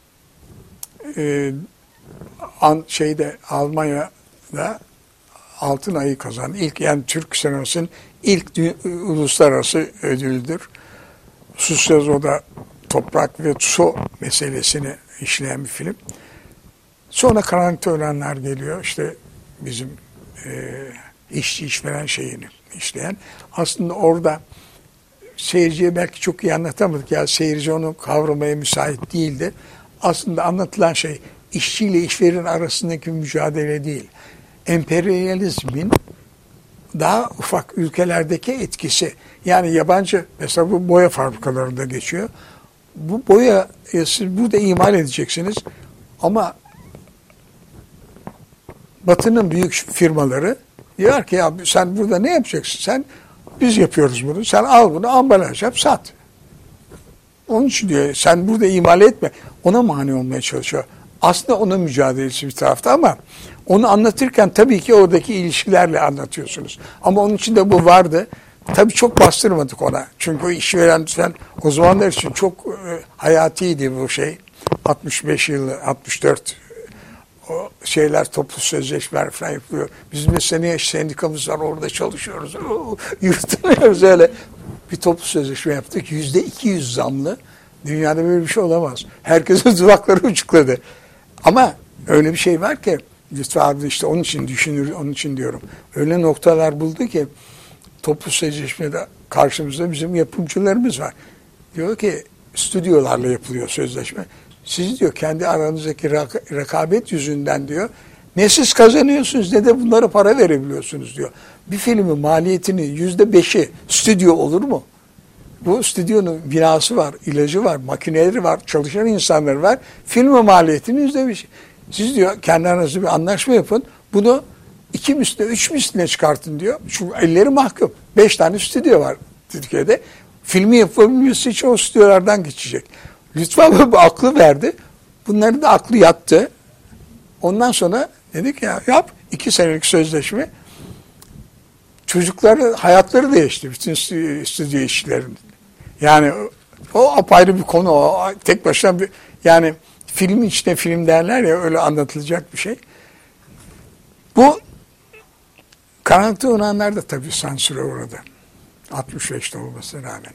e, an, şeyde Almanya'da Altın Ayı kazandı. İlk yani Türk sinemasının ilk uluslararası ödülüdür. Susuz Yaz o da toprak ve su meselesini işleyen bir film. Sonra Karanlıkta Ölenler geliyor. İşte bizim e, işçi işveren şeyini işleyen. Aslında orada seyirciye belki çok iyi anlatamadık. Ya seyirci onu kavramaya müsait değildi. Aslında anlatılan şey işçiyle işveren arasındaki mücadele değil. Emperyalizmin daha ufak ülkelerdeki etkisi. Yani yabancı mesela bu boya fabrikalarında geçiyor. Bu boya siz burada imal edeceksiniz ama Batı'nın büyük firmaları diyor ki ya sen burada ne yapacaksın? Sen biz yapıyoruz bunu. Sen al bunu ambalaj yap sat. Onun için diyor sen burada imal etme. Ona mani olmaya çalışıyor. Aslında onun mücadelesi bir tarafta ama onu anlatırken tabii ki oradaki ilişkilerle anlatıyorsunuz. Ama onun içinde bu vardı. tabii çok bastırmadık ona. Çünkü o işveren sen o zamanlar için çok e, hayatiydi bu şey. altmış beş yıl, altmış dört o şeyler, toplu sözleşmeler falan yapılıyor. Biz mesela sendikamız var, orada çalışıyoruz. Oo, yırtınıyoruz öyle. Bir toplu sözleşme yaptık. Yüzde iki yüz zamlı. Dünyada böyle bir şey olamaz. Herkesin dudakları uçukladı. Ama öyle bir şey var ki Lütfü abi işte onun için düşünür, onun için diyorum. Öyle noktalar buldu ki toplu sözleşmede karşımızda bizim yapımcılarımız var. Diyor ki stüdyolarla yapılıyor sözleşme. Siz diyor kendi aranızdaki rak- rekabet yüzünden diyor ne siz kazanıyorsunuz ne de bunlara para verebiliyorsunuz diyor. Bir filmin maliyetini yüzde beşi stüdyo olur mu? Bu stüdyonun binası var, ilacı var, makineleri var, çalışan insanları var. Filmin maliyetinin yüzde beşi. Siz diyor kendi aranızda bir anlaşma yapın. Bunu iki misline, üç misline çıkartın diyor. Şu elleri mahkum. Beş tane stüdyo var Türkiye'de. Filmi yapabilmesi için o stüdyolardan geçecek. Lütfü abi bu aklı verdi. Bunların da aklı yattı. Ondan sonra dedik ya yap iki senelik sözleşme. Çocukları hayatları değişti. Bütün stüdyo işçilerin. Yani o apayrı bir konu. O tek başına bir yani film içine film derler ya öyle anlatılacak bir şey. Bu Karanlıkta Oynananlar da tabii sansüre uğradı. altmış beşte olmasına rağmen.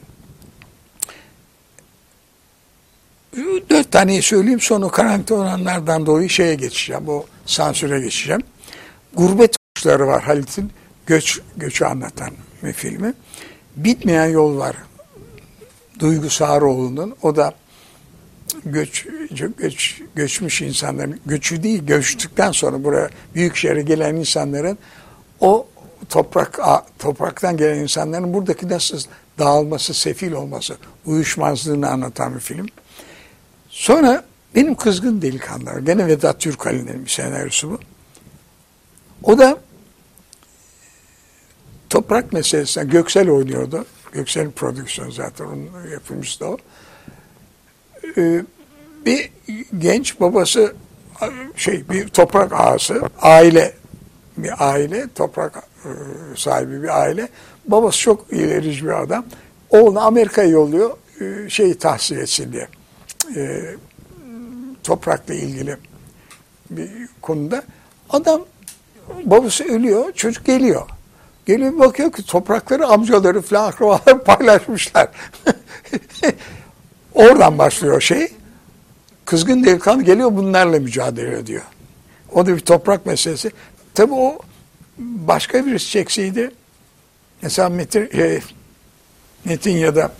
Dört taneyi söyleyeyim sonra Karanlıkta Oynananlardan dolayı şeye geçeceğim. O sansüre geçeceğim. Gurbet Kuşları var Halit'in göç göçü anlatan bir filmi. Bitmeyen Yol var. Duygu Sağaroğlu'nun. O da göç, göç göçmüş insanların, göçü değil göçtükten sonra buraya büyük şehre gelen insanların o toprak topraktan gelen insanların buradaki nasıl dağılması, sefil olması, uyuşmazlığını anlatan bir film. Sonra Benim Kızgın Delikanlılar. Gene Vedat Türkali'nin bir senaryosu bu. O da toprak meselesine Göksel oynuyordu. Göksel'in prodüksiyonu zaten onun yapımcısı da o. Ee, bir genç babası şey bir toprak ağası, aile bir aile, toprak e, sahibi bir aile. Babası çok ilerici bir adam. Oğlunu Amerika'ya yolluyor e, şeyi tahsil etsin diye. E, toprakla ilgili bir konuda. Adam babası ölüyor, çocuk geliyor. Geliyor bakıyor ki toprakları amcaları falan akrabaları paylaşmışlar. Oradan başlıyor şey. Kızgın Delikanlı geliyor bunlarla mücadele ediyor. O da bir toprak meselesi. Tabii o başka birisi çekseydi mesela Metin, e, Metin ya da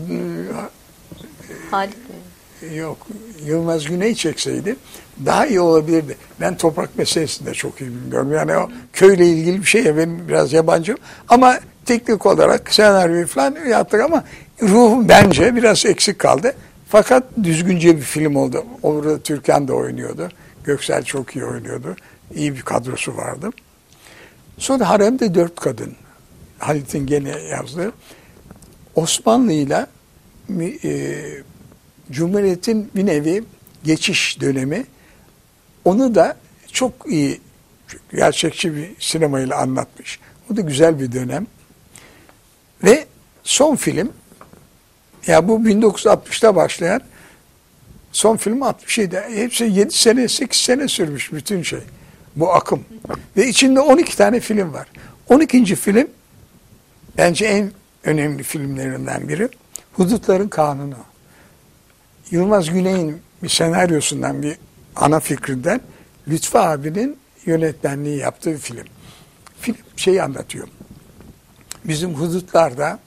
Halit mi? Yok Yılmaz Güney çekseydi daha iyi olabilirdi. Ben toprak meselesini de çok iyi bilmiyorum. Yani o köyle ilgili bir şey ya benim biraz yabancım. Ama teknik olarak senaryoyu falan yaptık ama ruhum bence biraz eksik kaldı. Fakat düzgünce bir film oldu. Orada Türkan da oynuyordu. Göksel çok iyi oynuyordu. İyi bir kadrosu vardı. Sonra Harem'de Dört Kadın. Halit'in gene yazdığı. Osmanlı'yla e, Cumhuriyet'in bir nevi geçiş dönemi. Onu da çok iyi, gerçekçi bir sinemayla anlatmış. O da güzel bir dönem. Ve son film, ya bu bin dokuz yüz altmışta başlayan son film altmış yedi. Hepsi yedi sene, sekiz sene sürmüş bütün şey. Bu akım. Ve içinde on iki tane film var. on ikinci film bence en önemli filmlerinden biri. Hudutların Kanunu. Yılmaz Güney'in bir senaryosundan, bir ana fikrinden Lütfü abinin yönetmenliği yaptığı bir film. Film şeyi anlatıyor. Bizim hudutlarda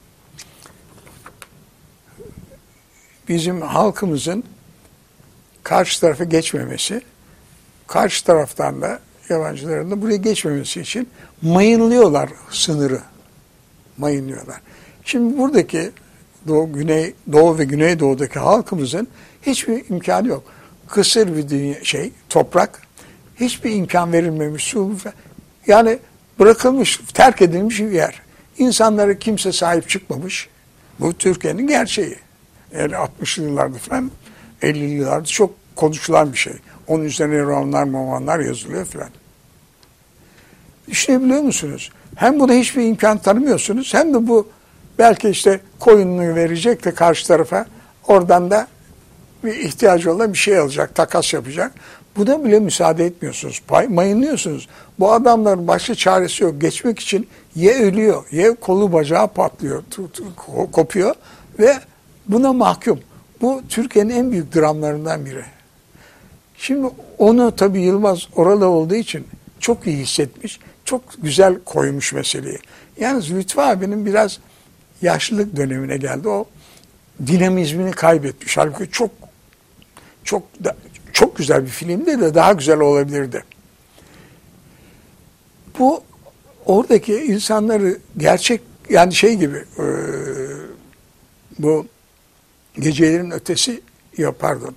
bizim halkımızın karşı tarafa geçmemesi, karşı taraftan da yabancıların da buraya geçmemesi için mayınlıyorlar sınırı. Mayınlıyorlar. Şimdi buradaki Doğu, Güney, Doğu ve Güneydoğu'daki halkımızın hiçbir imkanı yok. Kısır bir dünya, şey, toprak, hiçbir imkan verilmemiş, su, yani bırakılmış, terk edilmiş bir yer. İnsanlara kimse sahip çıkmamış. Bu Türkiye'nin gerçeği. Yani altmışlı yıllarda falan, ellili yıllarda çok konuşulan bir şey. Onun üzerine romanlar, romanlar yazılıyor falan. Düşünebiliyor musunuz? Hem buna hiçbir imkan tanımıyorsunuz, hem de bu belki işte coin'unu verecek de karşı tarafa, oradan da bir ihtiyacı olan bir şey alacak, takas yapacak. Buna bile müsaade etmiyorsunuz. Mayınlıyorsunuz. Bu adamların başka çaresi yok. Geçmek için ya ölüyor, ya kolu bacağı patlıyor, kopuyor ve buna mahkum. Bu Türkiye'nin en büyük dramlarından biri. Şimdi onu tabii Yılmaz oralı olduğu için çok iyi hissetmiş, çok güzel koymuş meseleyi. Yalnız Lütfü abinin biraz yaşlılık dönemine geldi. O dinamizmini kaybetmiş. Halbuki çok çok da, çok güzel bir filmdi de daha güzel olabilirdi. Bu oradaki insanları gerçek, yani şey gibi e, bu Gecelerin Ötesi, ya pardon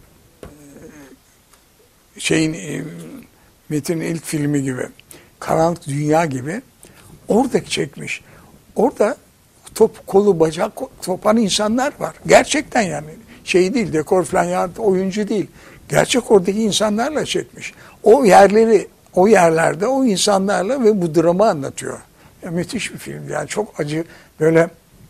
şeyin e, Metin'in ilk filmi gibi, Karanlık Dünya gibi oradaki çekmiş. Orada top, kolu, bacak topan insanlar var. Gerçekten yani şey değil, dekor falan ya, oyuncu değil. Gerçek oradaki insanlarla çekmiş. O yerleri, o yerlerde o insanlarla ve bu dramı anlatıyor. Ya, müthiş bir film. Yani çok acı, böyle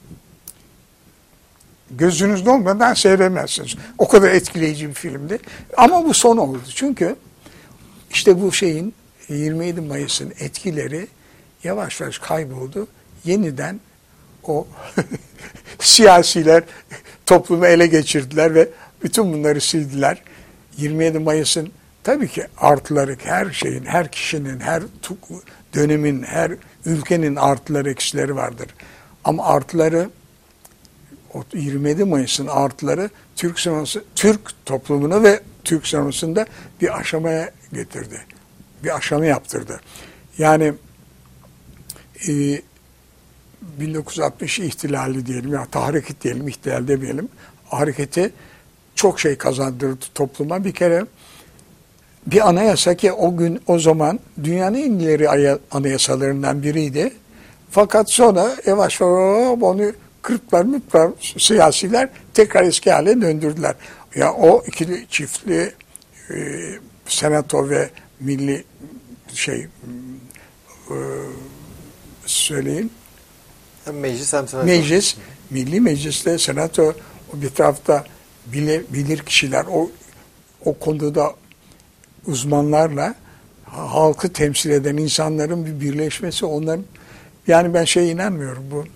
gözünüzde olmadan seyredemezsiniz. O kadar etkileyici bir filmdi. Ama bu son oldu. Çünkü işte bu şeyin yirmi yedi Mayıs'ın etkileri yavaş yavaş kayboldu. Yeniden o siyasiler toplumu ele geçirdiler ve bütün bunları sildiler. yirmi yedi Mayıs'ın tabii ki artıları, her şeyin, her kişinin, her dönemin, her ülkenin artıları, eksileri vardır. Ama artıları, o yirmi yedi Mayıs'ın artıları Türk sineması, Türk toplumunu ve Türk sinemasında bir aşamaya getirdi. Bir aşama yaptırdı. Yani e, bin dokuz yüz altmış ihtilali diyelim, ya tahrik diyelim, ihtilal demeyelim. Hareketi çok şey kazandırdı topluma. Bir kere bir anayasa ki o gün, o zaman dünyanın en ileri anayasalarından biriydi. Fakat sonra yavaş yavaş onu kırklar mıklar siyasiler tekrar eski hale döndürdüler. Ya o ikili çiftli e, senato ve milli şey e, söyleyin. Hem meclis hem senato. Meclis, milli meclisle senato, o bir tarafta bilir, bilir kişiler, o o konuda uzmanlarla halkı temsil eden insanların bir birleşmesi, onların, yani ben şeye inanmıyorum, bu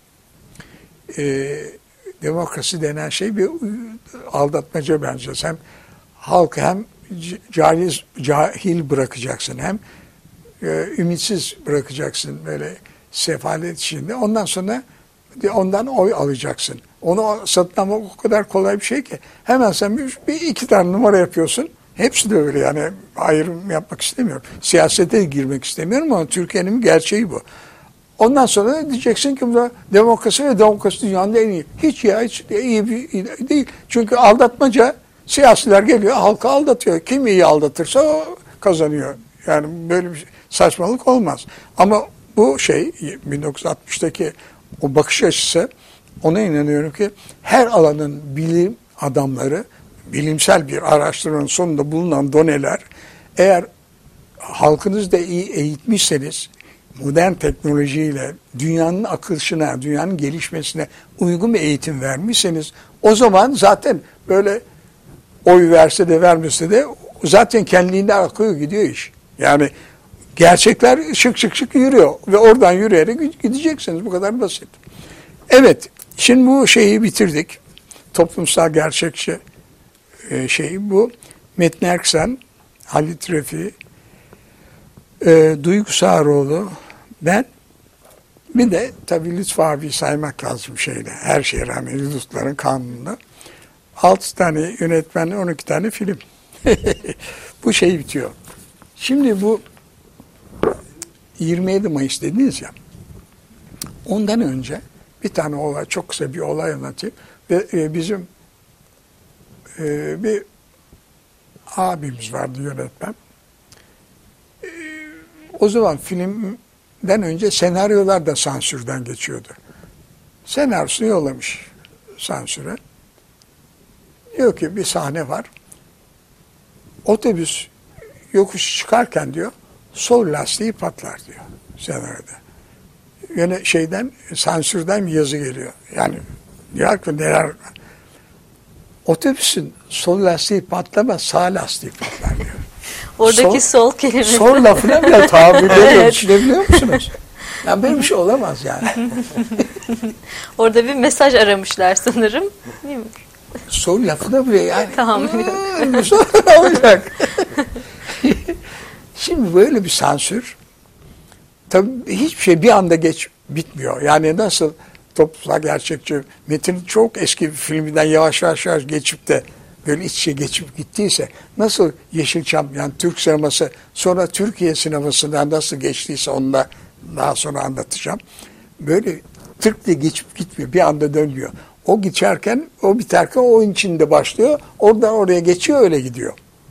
e, demokrasi denen şey bir aldatmaca bence. Hem halkı hem cahil, cahil bırakacaksın, hem e, ümitsiz bırakacaksın böyle sefalet içinde. Ondan sonra ondan oy alacaksın. Onu satın almak o kadar kolay bir şey ki. Hemen sen bir, bir iki tane numara yapıyorsun. Hepsi de öyle, yani ayrım yapmak istemiyorum. Siyasete girmek istemiyorum ama Türkiye'nin gerçeği bu. Ondan sonra diyeceksin ki bu demokrasi ve demokrasi dünyanın en iyi. Hiç ya hiç iyi bir değil. Çünkü aldatmaca, siyasiler geliyor halkı aldatıyor. Kim iyi aldatırsa o kazanıyor. Yani böyle bir saçmalık olmaz. Ama bu şey bin dokuz yüz altmıştaki o bakış açısı, ona inanıyorum ki her alanın bilim adamları, bilimsel bir araştırmanın sonunda bulunan doneler, eğer halkınızı da iyi eğitmişseniz, modern teknolojiyle dünyanın akışına, dünyanın gelişmesine uygun bir eğitim vermişseniz, o zaman zaten böyle oy verse de vermese de zaten kendiliğinden akıyor gidiyor iş. Yani gerçekler şık şık şık yürüyor ve oradan yürüyerek gideceksiniz. Bu kadar basit. Evet, şimdi bu şeyi bitirdik. Toplumsal gerçekçi e, şeyi bu. Metin Erksan, Halit Refi, e, Duygu Sağaroğlu, ben, bir de tabii Lütfü abi saymak lazım şeyle. Her şeye rağmen Lütfü'lerin kanununda. altı tane yönetmen, on iki tane film. Bu şey bitiyor. Şimdi bu yirmi yedi Mayıs dediniz ya, ondan önce bir tane olay, çok kısa bir olay anlatayım. Ve e, bizim e, bir abimiz vardı, yönetmen. E, o zaman filmden önce senaryolar da sansürden geçiyordu. Senaryosunu yollamış sansüre. Diyor ki bir sahne var. Otobüs yokuş çıkarken diyor, sol lastiği patlar diyor senaryoda. yine şeyden, sansürden bir yazı geliyor. Yani diyor ki neler, otobüsün sol lastiği patlamaz, sağ lastiği patlar diyor. Oradaki sol, sol kelimesi. Sol lafına bile tabir ediyor. Evet. Düşünebiliyor musunuz? Yani böyle bir şey olamaz yani. Orada bir mesaj aramışlar sanırım. Değil mi? Sol lafına bile yani. Tamam. Olacak. Şimdi böyle bir sansür, tabii hiçbir şey bir anda geç bitmiyor. Yani nasıl toplumsal gerçekçi Metin çok eski bir filminden yavaş yavaş yavaş geçip de böyle iç içe geçip gittiyse, nasıl Yeşilçam yani Türk sineması sonra Türkiye sinemasından nasıl geçtiyse onu da daha sonra anlatacağım. Böyle Türk diye geçip gitmiyor. Bir anda dönmüyor. O geçerken, o biterken o içinde başlıyor. Oradan oraya geçiyor, öyle gidiyor.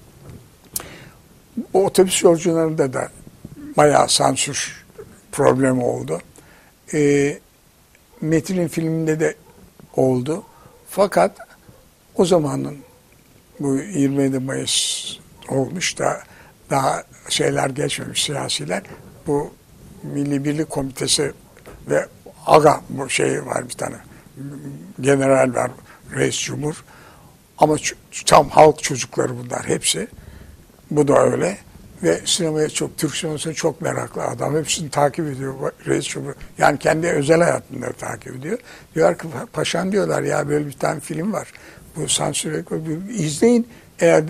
O otobüs yolcularında da bayağı sansür problemi oldu. Ee, Metin'in filminde de oldu. Fakat o zamanın bu yirmi yedi Mayıs olmuş da daha şeyler geçmemiş, siyasiler. Bu Milli Birlik Komitesi ve AGA bu şey var bir tane. General var, reis cumhur. Ama tam halk çocukları bunlar hepsi. Bu da öyle. Ve sinemaya çok, Türk sinemasına çok meraklı adam. Hepsini takip ediyor reis cumhur. Yani kendi özel hayatında takip ediyor. Diyor ki paşam diyorlar ya böyle bir tane film var. Bu sansüre izleyin. Eğer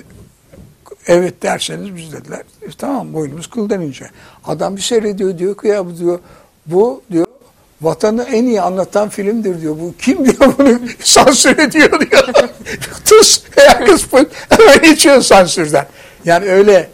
evet derseniz biz dediler. E, tamam boynumuz kıldan ince. Adam bir seyrediyor diyor ki ya bu diyor bu diyor vatanı en iyi anlatan filmdir diyor. Bu kim diyor bunu sansür ediyor diyor. Tuz veya kıspın hemen geçiyor sansürden. Yani öyle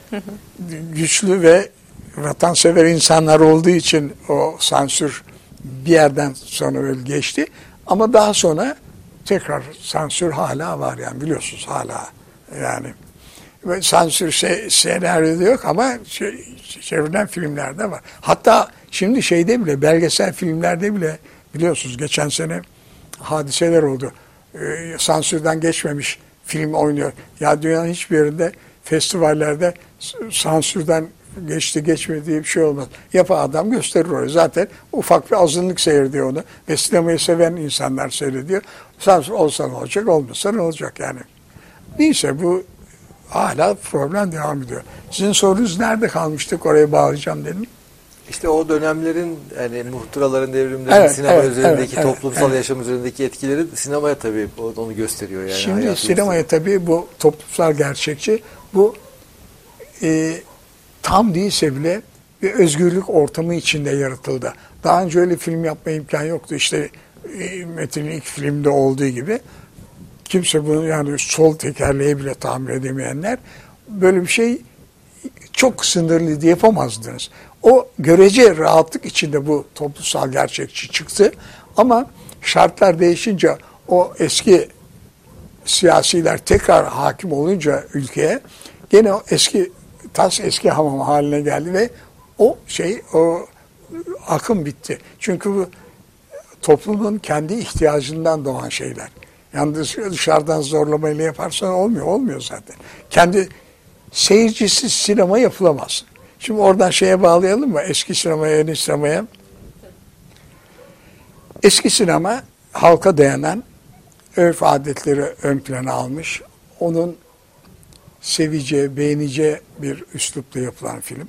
güçlü ve vatansever insanlar olduğu için o sansür bir yerden sonra öyle geçti. Ama daha sonra tekrar sansür hala var yani biliyorsunuz hala yani. Ve sansür şey, senaryoda yok ama şey, çevrilen filmlerde var. Hatta şimdi şeyde bile belgesel filmlerde bile biliyorsunuz geçen sene hadiseler oldu. Ee, sansürden geçmemiş film oynuyor. Ya dünyanın hiçbir yerinde festivallerde sansürden geçti geçmedi diye bir şey olmaz. Yapan adam gösterir orayı. Zaten ufak bir azınlık seyrediyor onu. Ve sinemayı seven insanlar seyrediyor. Sansür olsa ne olacak, olmasa ne olacak yani. Neyse bu hala problem devam ediyor. Sizin sorunuz nerede kalmıştık? Oraya bağlayacağım dedim. İşte o dönemlerin yani muhtıraların devrimlerinin evet, evet, sinema üzerindeki evet, toplumsal evet. yaşam üzerindeki etkileri sinemaya tabii onu gösteriyor yani. Şimdi sinemaya tabii bu toplumsal gerçekçi bu e, tam değilse bile bir özgürlük ortamı içinde yaratıldı. Daha önce öyle film yapma imkanı yoktu. İşte e, Metin'in ilk filmde olduğu gibi kimse bunu yani sol tekerleği bile tahmin edemeyenler böyle bir şey çok sınırlıydı, yapamazdınız. O görece rahatlık içinde bu toplumsal gerçekçi çıktı. Ama şartlar değişince o eski siyasiler tekrar hakim olunca ülkeye gene o eski tas eski hamam haline geldi ve o şey o akım bitti. Çünkü bu toplumun kendi ihtiyacından doğan şeyler. Yani dışarıdan zorlamayla yaparsan olmuyor. Olmuyor zaten. Kendi seyircisiz sinema yapılamaz. Şimdi oradan şeye bağlayalım mı? Eski sinemaya, yeni sinemaya. Eski sinema halka dayanan örf adetleri ön plana almış. Onun seveceği, beğeneceği bir üslupla yapılan film.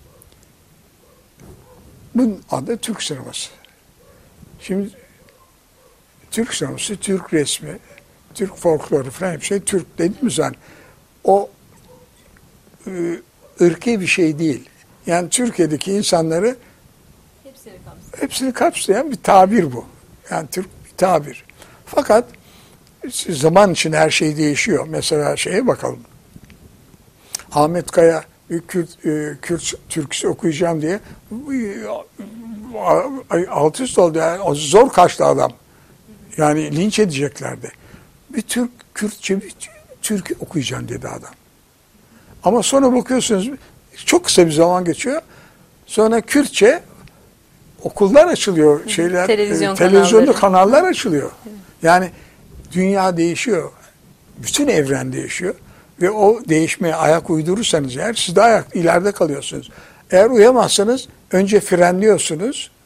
Bunun adı Türk sineması. Şimdi Türk sineması, Türk resmi, Türk folkloru falan hep şey Türk dediğimiz zaman o ı, ırki bir şey değil. Yani Türkiye'deki insanları Hepsini kapsayan. hepsini kapsayan bir tabir bu. Yani Türk bir tabir. Fakat zaman içinde her şey değişiyor. Mesela şeye bakalım. Ahmet Kaya Kürt, e, Kürt türküsü okuyacağım diye alt üst oldu. Yani zor kaçtı adam. Yani linç edeceklerdi. Bir Türk, Kürtçe bir türkü okuyacağım dedi adam. Ama sonra bakıyorsunuz çok kısa bir zaman geçiyor. Sonra Kürtçe okullar açılıyor. Şeyler, Televizyon e, televizyonda kanalları. kanallar açılıyor. Yani dünya değişiyor. Bütün evren değişiyor. Ve o değişmeye ayak uydurursanız eğer siz de ayak ileride kalıyorsunuz. Eğer uyamazsanız önce frenliyorsunuz.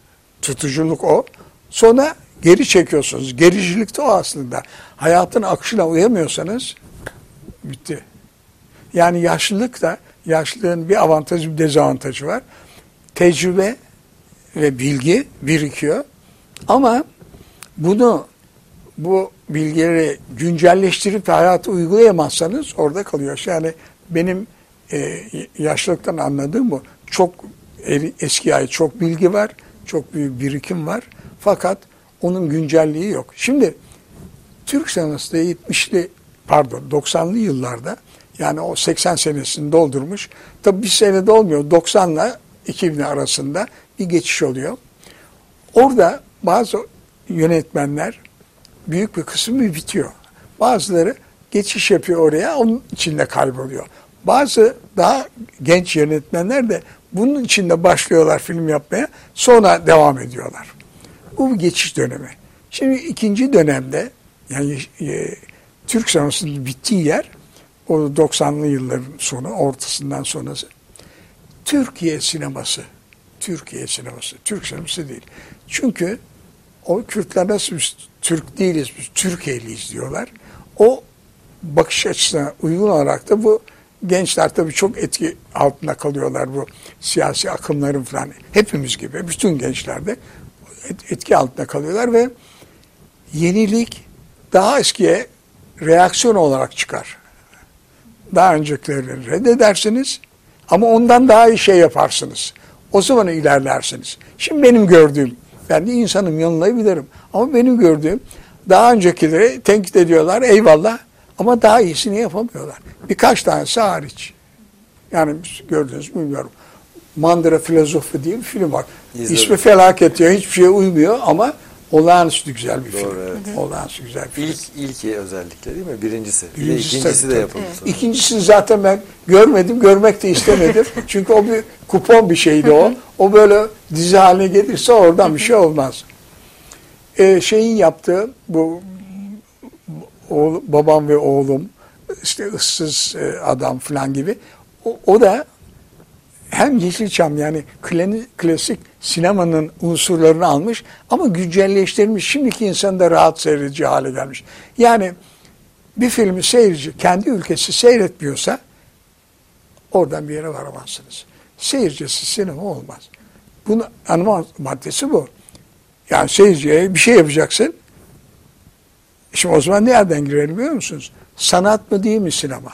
Tutuculuk o. Sonra geri çekiyorsunuz. Gericilik de o aslında. Hayatın akışına uyamıyorsanız bitti. Yani yaşlılık da, yaşlılığın bir avantajı, bir dezavantajı var. Tecrübe ve bilgi birikiyor. Ama bunu, bu bilgileri güncelleştirip hayata uygulayamazsanız orada kalıyor. Yani benim e, yaşlılıktan anladığım bu. Çok eskiye ait çok bilgi var, çok büyük birikim var. Fakat onun güncelliği yok. Şimdi Türk sinemasında yetmişli, pardon doksanlı yıllarda, yani o seksen senesini doldurmuş. Tabii bir senede olmuyor. doksanla iki bin arasında bir geçiş oluyor. Orada bazı yönetmenler büyük bir kısmı bitiyor. Bazıları geçiş yapıyor oraya, onun içinde kayboluyor. Bazı daha genç yönetmenler de bunun içinde başlıyorlar film yapmaya, sonra devam ediyorlar. Bu bir geçiş dönemi. Şimdi ikinci dönemde, yani e, Türk sinemasının bittiği yer, o doksanlı yılların sonu, ortasından sonrası. Türkiye sineması. Türkiye sineması. Türk sineması değil. Çünkü o Kürtler nasıl biz Türk değiliz, biz Türkiye'liyiz diyorlar. O bakış açısına uygun olarak da bu gençler tabii çok etki altında kalıyorlar, bu siyasi akımların falan. Hepimiz gibi, bütün gençler de etki altında kalıyorlar ve yenilik daha eskiye reaksiyon olarak çıkar. Daha öncekilerini reddedersiniz ama ondan daha iyi şey yaparsınız. O zaman ilerlersiniz. Şimdi benim gördüğüm, ben de insanım, yanılabilirim ama benim gördüğüm, daha öncekileri tenkit ediyorlar, eyvallah, ama daha iyisini yapamıyorlar. Birkaç tanesi hariç. Yani gördünüz mü bilmiyorum. Mandıra Filozofu diye bir film var. İzledim. İsmi felaket diyor, hiçbir şeye uymuyor ama olağanüstü güzel bir Doğru, film. Evet. Olağanüstü güzel bir film. İlk, ilki özellikle değil mi? Birincisi. Birincisi İkincisi tabii, de tabii. yapıldı. İkincisini zaten ben görmedim, görmek de istemedim. Çünkü o bir kupon bir şeydi o. O böyle dizi haline gelirse oradan bir şey olmaz. Ee, şeyin yaptığı, bu oğul, babam ve oğlum, işte ıssız adam falan gibi, o, o da hem Yeşilçam, yani klasik sinemanın unsurlarını almış ama güncelleştirmiş. Şimdiki insanı da rahat seyredici hale gelmiş. Yani bir filmi seyirci kendi ülkesi seyretmiyorsa oradan bir yere varamazsınız. Seyircisi sinema olmaz. Bunun ana maddesi bu. Yani seyirciye bir şey yapacaksın. Şimdi o zaman nereden girelim biliyor musunuz? Sanat mı değil mi sinema?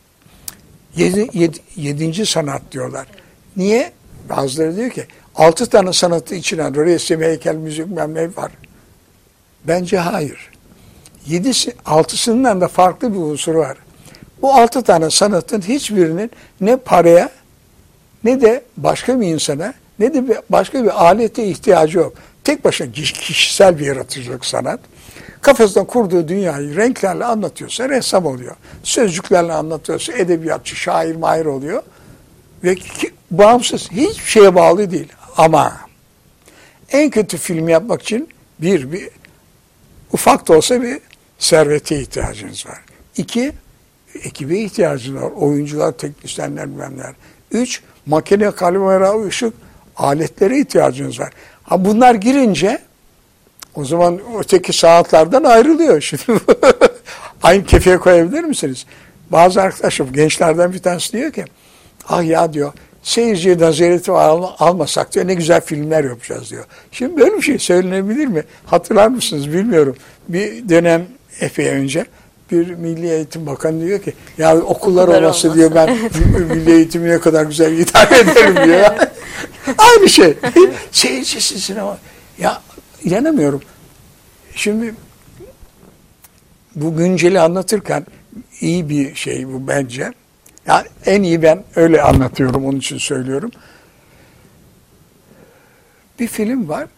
Yedi, yedi, yedinci sanat diyorlar. Niye? Bazıları diyor ki altı tane sanatı içine alıyor. Resim, heykel, müzik, memle var. Bence hayır. Yedisi, altısından da farklı bir unsur var. Bu altı tane sanatın hiçbirinin ne paraya, ne de başka bir insana, ne de bir, başka bir alete ihtiyacı yok. Tek başına kişisel bir yaratıcılık sanat. Kafasında kurduğu dünyayı renklerle anlatıyorsa ressam oluyor. Sözcüklerle anlatıyorsa edebiyatçı, şair, mahir oluyor. Ve ki, bağımsız, hiçbir şeye bağlı değil. Ama en kötü film yapmak için bir, bir ufak da olsa bir servete ihtiyacınız var. İki, ekibe ihtiyacınız var. Oyuncular, teknisyenler, bilmemler. Üç, makine, kamera, ışık, aletlere ihtiyacınız var. Ha, bunlar girince o zaman öteki sanatlardan ayrılıyor. Şimdi aynı kefeye koyabilir misiniz? Bazı arkadaşım, gençlerden bir tanesi diyor ki, ah ya diyor, seyirciye nazareti almasak diyor, ne güzel filmler yapacağız diyor. Şimdi böyle bir şey söylenebilir mi? Hatırlar mısınız bilmiyorum. Bir dönem epey önce bir Milli Eğitim Bakanı diyor ki, ya okullar, okullar olması diyor, ben milli eğitimi ne kadar güzel idare ederim diyor. Aynı şey. Seyircisi sinema. Ya inanamıyorum. Şimdi bu günceli anlatırken iyi bir şey bu bence. Yani en iyi ben öyle anlatıyorum, onun için söylüyorum. Bir film var.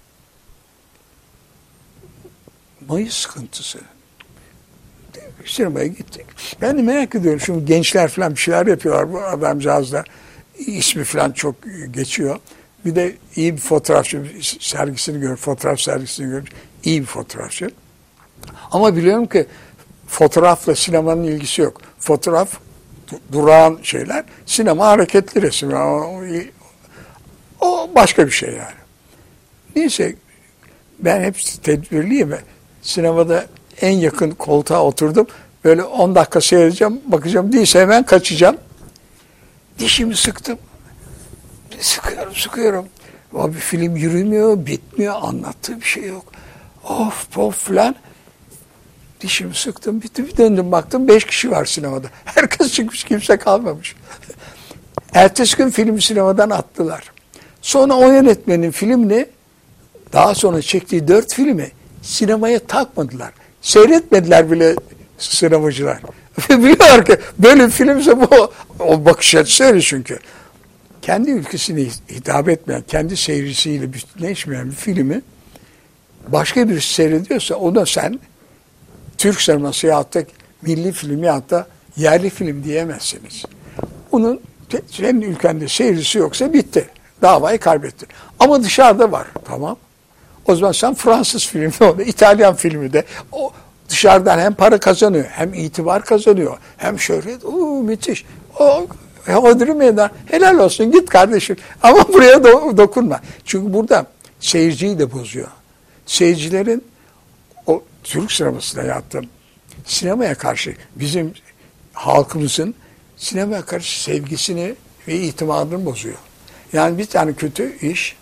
Mayıs sıkıntısı. Sinemaya gittik. Ben de merak ediyorum. Şimdi gençler falan bir şeyler yapıyorlar. Bu adamcağız da ismi falan çok geçiyor. Bir de iyi bir fotoğrafçı sergisini görüyorum. Fotoğraf sergisini görüyorum. İyi bir fotoğrafçı. Ama biliyorum ki fotoğrafla sinemanın ilgisi yok. Fotoğraf durağan şeyler. Sinema hareketli resim. O, o başka bir şey yani. Neyse ben hep tedbirliyim. Sinemada en yakın koltuğa oturdum. Böyle on dakika seyredeceğim, bakacağım. Değilse hemen kaçacağım. Dişimi sıktım. Sıkıyorum, sıkıyorum. Abi film yürümüyor, bitmiyor, anlattığı bir şey yok. Of, pof falan. Dişimi sıktım, bitti. Bir döndüm baktım, beş kişi var sinemada. Herkes çıkmış, kimse kalmamış. Ertesi gün filmi sinemadan attılar. Sonra o yönetmenin filmini, daha sonra çektiği dört filmi sinemaya takmadılar. Seyretmediler bile sinemacılar. Biliyorlar ki böyle bir filmse bu, o bakış açısı öyle çünkü. Kendi ülkesine hitap etmeyen, kendi seyircisiyle bütünleşmeyen bir filmi başka birisi seyrediyorsa o da sen Türk sineması yahut da milli film yahut da yerli film diyemezsiniz. Onun senin ülkende seyircisi yoksa bitti. Davayı kaybettin. Ama dışarıda var. Tamam. O zaman sen Fransız filmi de, İtalyan filmi de o dışarıdan hem para kazanıyor, hem itibar kazanıyor, hem şöhret. Uuu müthiş. O havadırı meydan. Helal olsun git kardeşim. Ama buraya do- dokunma. Çünkü burada seyirciyi de bozuyor. Seyircilerin o Türk sinemasına yaptığım sinemaya karşı bizim halkımızın sinemaya karşı sevgisini ve itimadını bozuyor. Yani bir tane kötü iş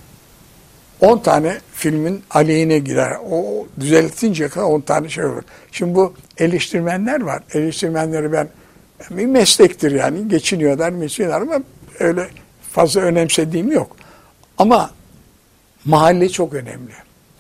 on tane filmin aleyhine girer. O düzeltinceye kadar on tane şey olur. Şimdi bu eleştirmenler var. Eleştirmenleri ben bir meslektir yani. Geçiniyorlar, geçiniyorlar ama öyle fazla önemsediğim yok. Ama mahalle çok önemli.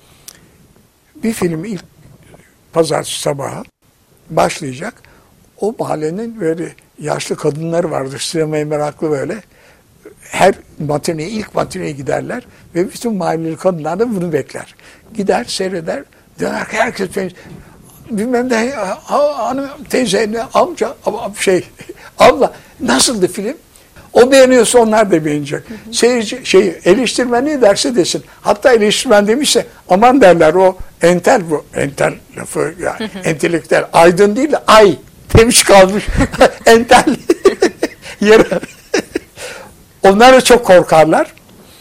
Bir film ilk pazartesi sabahı başlayacak. O mahallenin böyle yaşlı kadınları vardır. Sinemaya meraklı böyle. Her matineye, ilk matineye giderler ve bütün mahalleli kadınlar da bunu bekler. Gider, seyreder, döner herkes bilmem ne, hanım, teyze, ne, amca, şey, abla nasıldı film? O beğeniyorsa onlar da beğenecek. Hı hı. Seyirci, şey, eleştirmen ne derse desin. Hatta eleştirmen demişse aman derler o entel bu. Entel lafı yani hı hı. Entelektüel. Aydın değil de ay demiş kalmış. Entel. Yarı. Onlar da çok korkarlar.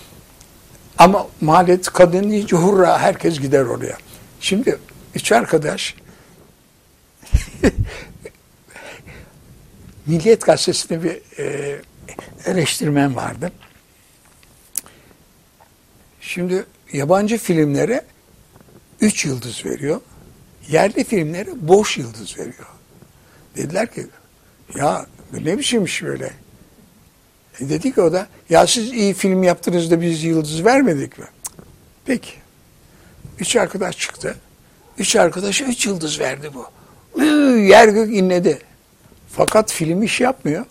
Ama mahallet kadın iyice hurra herkes gider oraya. Şimdi üç arkadaş Milliyet Gazetesi'nde bir e, eleştirmen vardı. Şimdi yabancı filmlere üç yıldız veriyor. Yerli filmlere boş yıldız veriyor. Dediler ki ya ne biçimmiş böyle? E dedi ki o da ya siz iyi film yaptınız da biz yıldız vermedik mi? Peki. Üç arkadaş çıktı. Üç arkadaşa üç yıldız verdi bu. Yer gök inledi. Fakat film iş yapmıyor.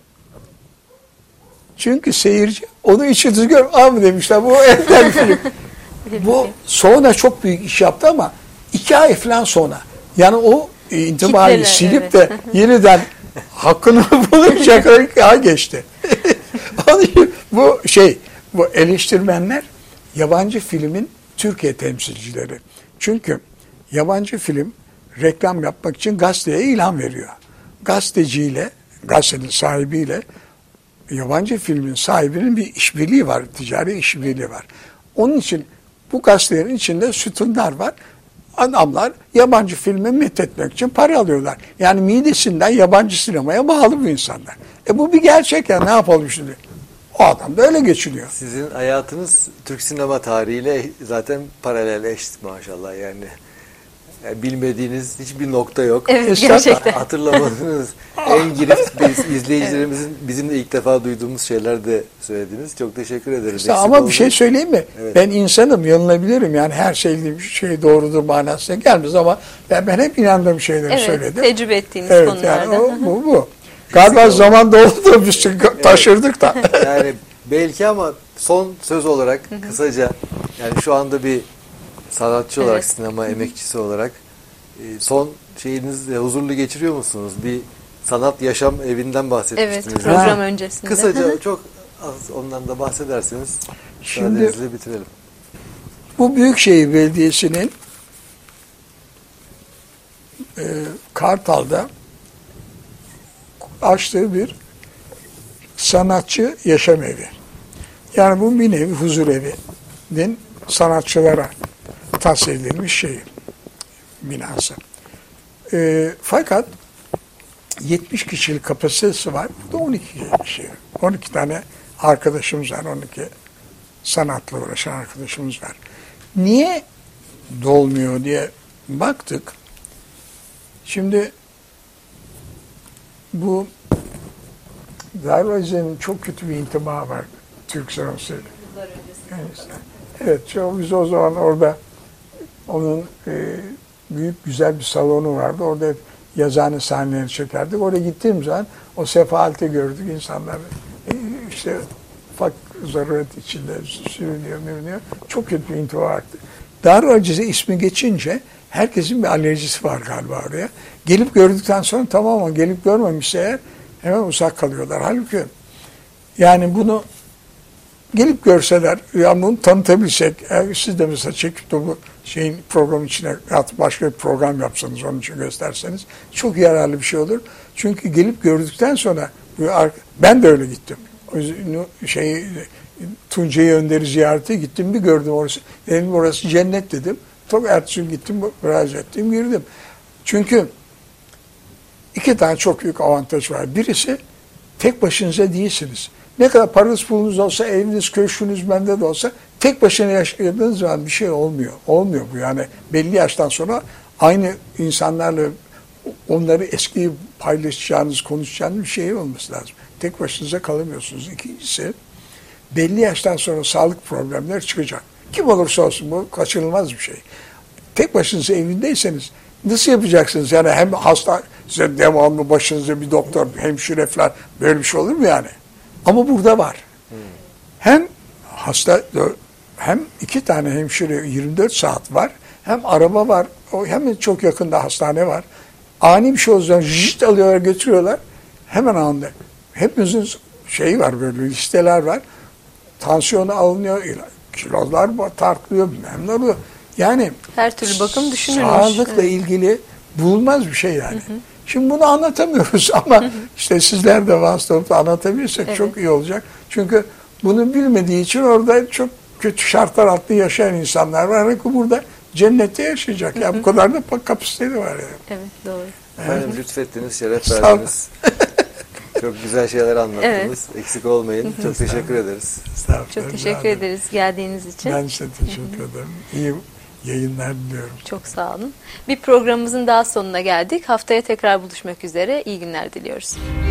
Çünkü seyirci onu üç yıldız gör. Abi demişler bu enter film. Bu sonra çok büyük iş yaptı ama iki ay falan sonra. Yani o intibayı Kitleler, silip evet. de yeniden hakkını bulunca kadar geçti. Onun için bu şey, bu eleştirmenler yabancı filmin Türkiye temsilcileri. Çünkü yabancı film reklam yapmak için gazeteye ilan veriyor. Gazeteciyle, gazetenin sahibiyle yabancı filmin sahibinin bir işbirliği var, ticari işbirliği var. Onun için bu gazetelerin içinde sütunlar var. Adamlar yabancı filmi methetmek için para alıyorlar. Yani midesinden yabancı sinemaya bağlı bu insanlar. E bu bir gerçek ya, ne yapalım şimdi? O adam da öyle geçiniyor. Sizin hayatınız Türk sinema tarihiyle zaten paralel eş maşallah yani. Yani bilmediğiniz hiçbir nokta yok. Evet, gerçekten. Hatırlamadığınız en girift biz, izleyicilerimizin bizim de ilk defa duyduğumuz şeyler de söylediniz. Çok teşekkür ederiz. İşte ama bir şey söyleyeyim mi? Evet. Ben insanım, yanılabilirim. Yani her şey, şey doğrudur manasına gelmez ama ben, ben hep inandığım şeyleri evet, söyledim. Evet, tecrübe ettiğiniz evet, konularda. Yani o, bu, bu. Galiba zaman doldu da biz taşırdık da. Yani belki ama son söz olarak kısaca, yani şu anda bir sanatçı olarak, evet. sinema emekçisi olarak son şeyinizle huzurlu geçiriyor musunuz? Bir sanat yaşam evinden bahsetmiştiniz. Evet, program ha. öncesinde. Kısaca çok az ondan da bahsederseniz şimdi bitirelim. Bu Büyükşehir Belediyesi'nin e, Kartal'da açtığı bir sanatçı yaşam evi. Yani bu bir nevi huzur evinin sanatçılara tahsis edilmiş şey binası. E, fakat yetmiş kişilik kapasitesi var. Burada on iki kişi. on iki tane arkadaşımız var. on iki sanatla uğraşan arkadaşımız var. Niye dolmuyor diye baktık. Şimdi bu Darülaziz'in çok kötü bir intiba var Türk sineması. Evet, çok, biz o zaman orada onun e, büyük güzel bir salonu vardı. Orada hep yazıhane sahneleri çekerdik. Oraya gittiğim zaman o sefaleti gördük. İnsanlar e, işte ufak zaruret içinde sürünüyor, mürünüyor. Çok kötü bir intiba vardı. Darülazize ismi geçince herkesin bir alerjisi var galiba oraya. Gelip gördükten sonra tamam ama gelip görmemişse eğer hemen uzak kalıyorlar. Halbuki yani bunu gelip görseler, yani bunu tanıtabilsek, yani siz de mesela çekip de bu şeyin programın içine atıp başka bir program yapsanız, onun için gösterseniz çok yararlı bir şey olur. Çünkü gelip gördükten sonra bu ben de öyle gittim. Şey, Tuncay Önder'i ziyarete gittim, bir gördüm orası. Dedim orası cennet dedim. Çok ertesi gün gittim, müracaat ettim, girdim. Çünkü iki tane çok büyük avantaj var. Birisi tek başınıza değilsiniz. Ne kadar paranız pulunuz olsa, eviniz, köşkünüz bende de olsa tek başına yaşadığınız zaman bir şey olmuyor. Olmuyor bu yani. Belli yaştan sonra aynı insanlarla onları eskiyi paylaşacağınız, konuşacağınız bir şey olması lazım. Tek başınıza kalamıyorsunuz. İkincisi, belli yaştan sonra sağlık problemleri çıkacak. Kim olursa olsun bu kaçınılmaz bir şey. Tek başınıza evindeyseniz nasıl yapacaksınız? Yani hem hasta, size devamlı başınıza bir doktor, hemşire falan böyle bir şey olur mu yani? Ama burada var. Hmm. Hem hasta, hem iki tane hemşire yirmi dört saat var, hem araba var, hem çok yakında hastane var. Ani bir şey olduğunda jit alıyorlar, götürüyorlar. Hemen anında. Hepimizin şeyi var, böyle listeler var. Tansiyonu alınıyor, kilolar tartılıyor, bilmem ne oluyor. Yani her türlü bakım düşünülmüş. Sağlıkla evet. ilgili bulunmaz bir şey yani. Hı hı. Şimdi bunu anlatamıyoruz ama hı hı. işte sizler de vasıtalıkla anlatabilirsek evet. çok iyi olacak. Çünkü bunu bilmediği için orada çok kötü şartlar altında yaşayan insanlar var. Yani burada cennette yaşayacak. Hı hı. Ya bu kadar da kapasiteli var yani. Evet, doğru. Efendim evet. lütfettiniz, şeref verdiniz. Çok güzel şeyler anlattınız. Evet. Eksik olmayın. Çok teşekkür ederiz. Çok teşekkür ederiz geldiğiniz için. Ben size teşekkür ederim. İyi yayınlar diliyorum. Çok sağ olun. Bir programımızın daha sonuna geldik. Haftaya tekrar buluşmak üzere. İyi günler diliyoruz.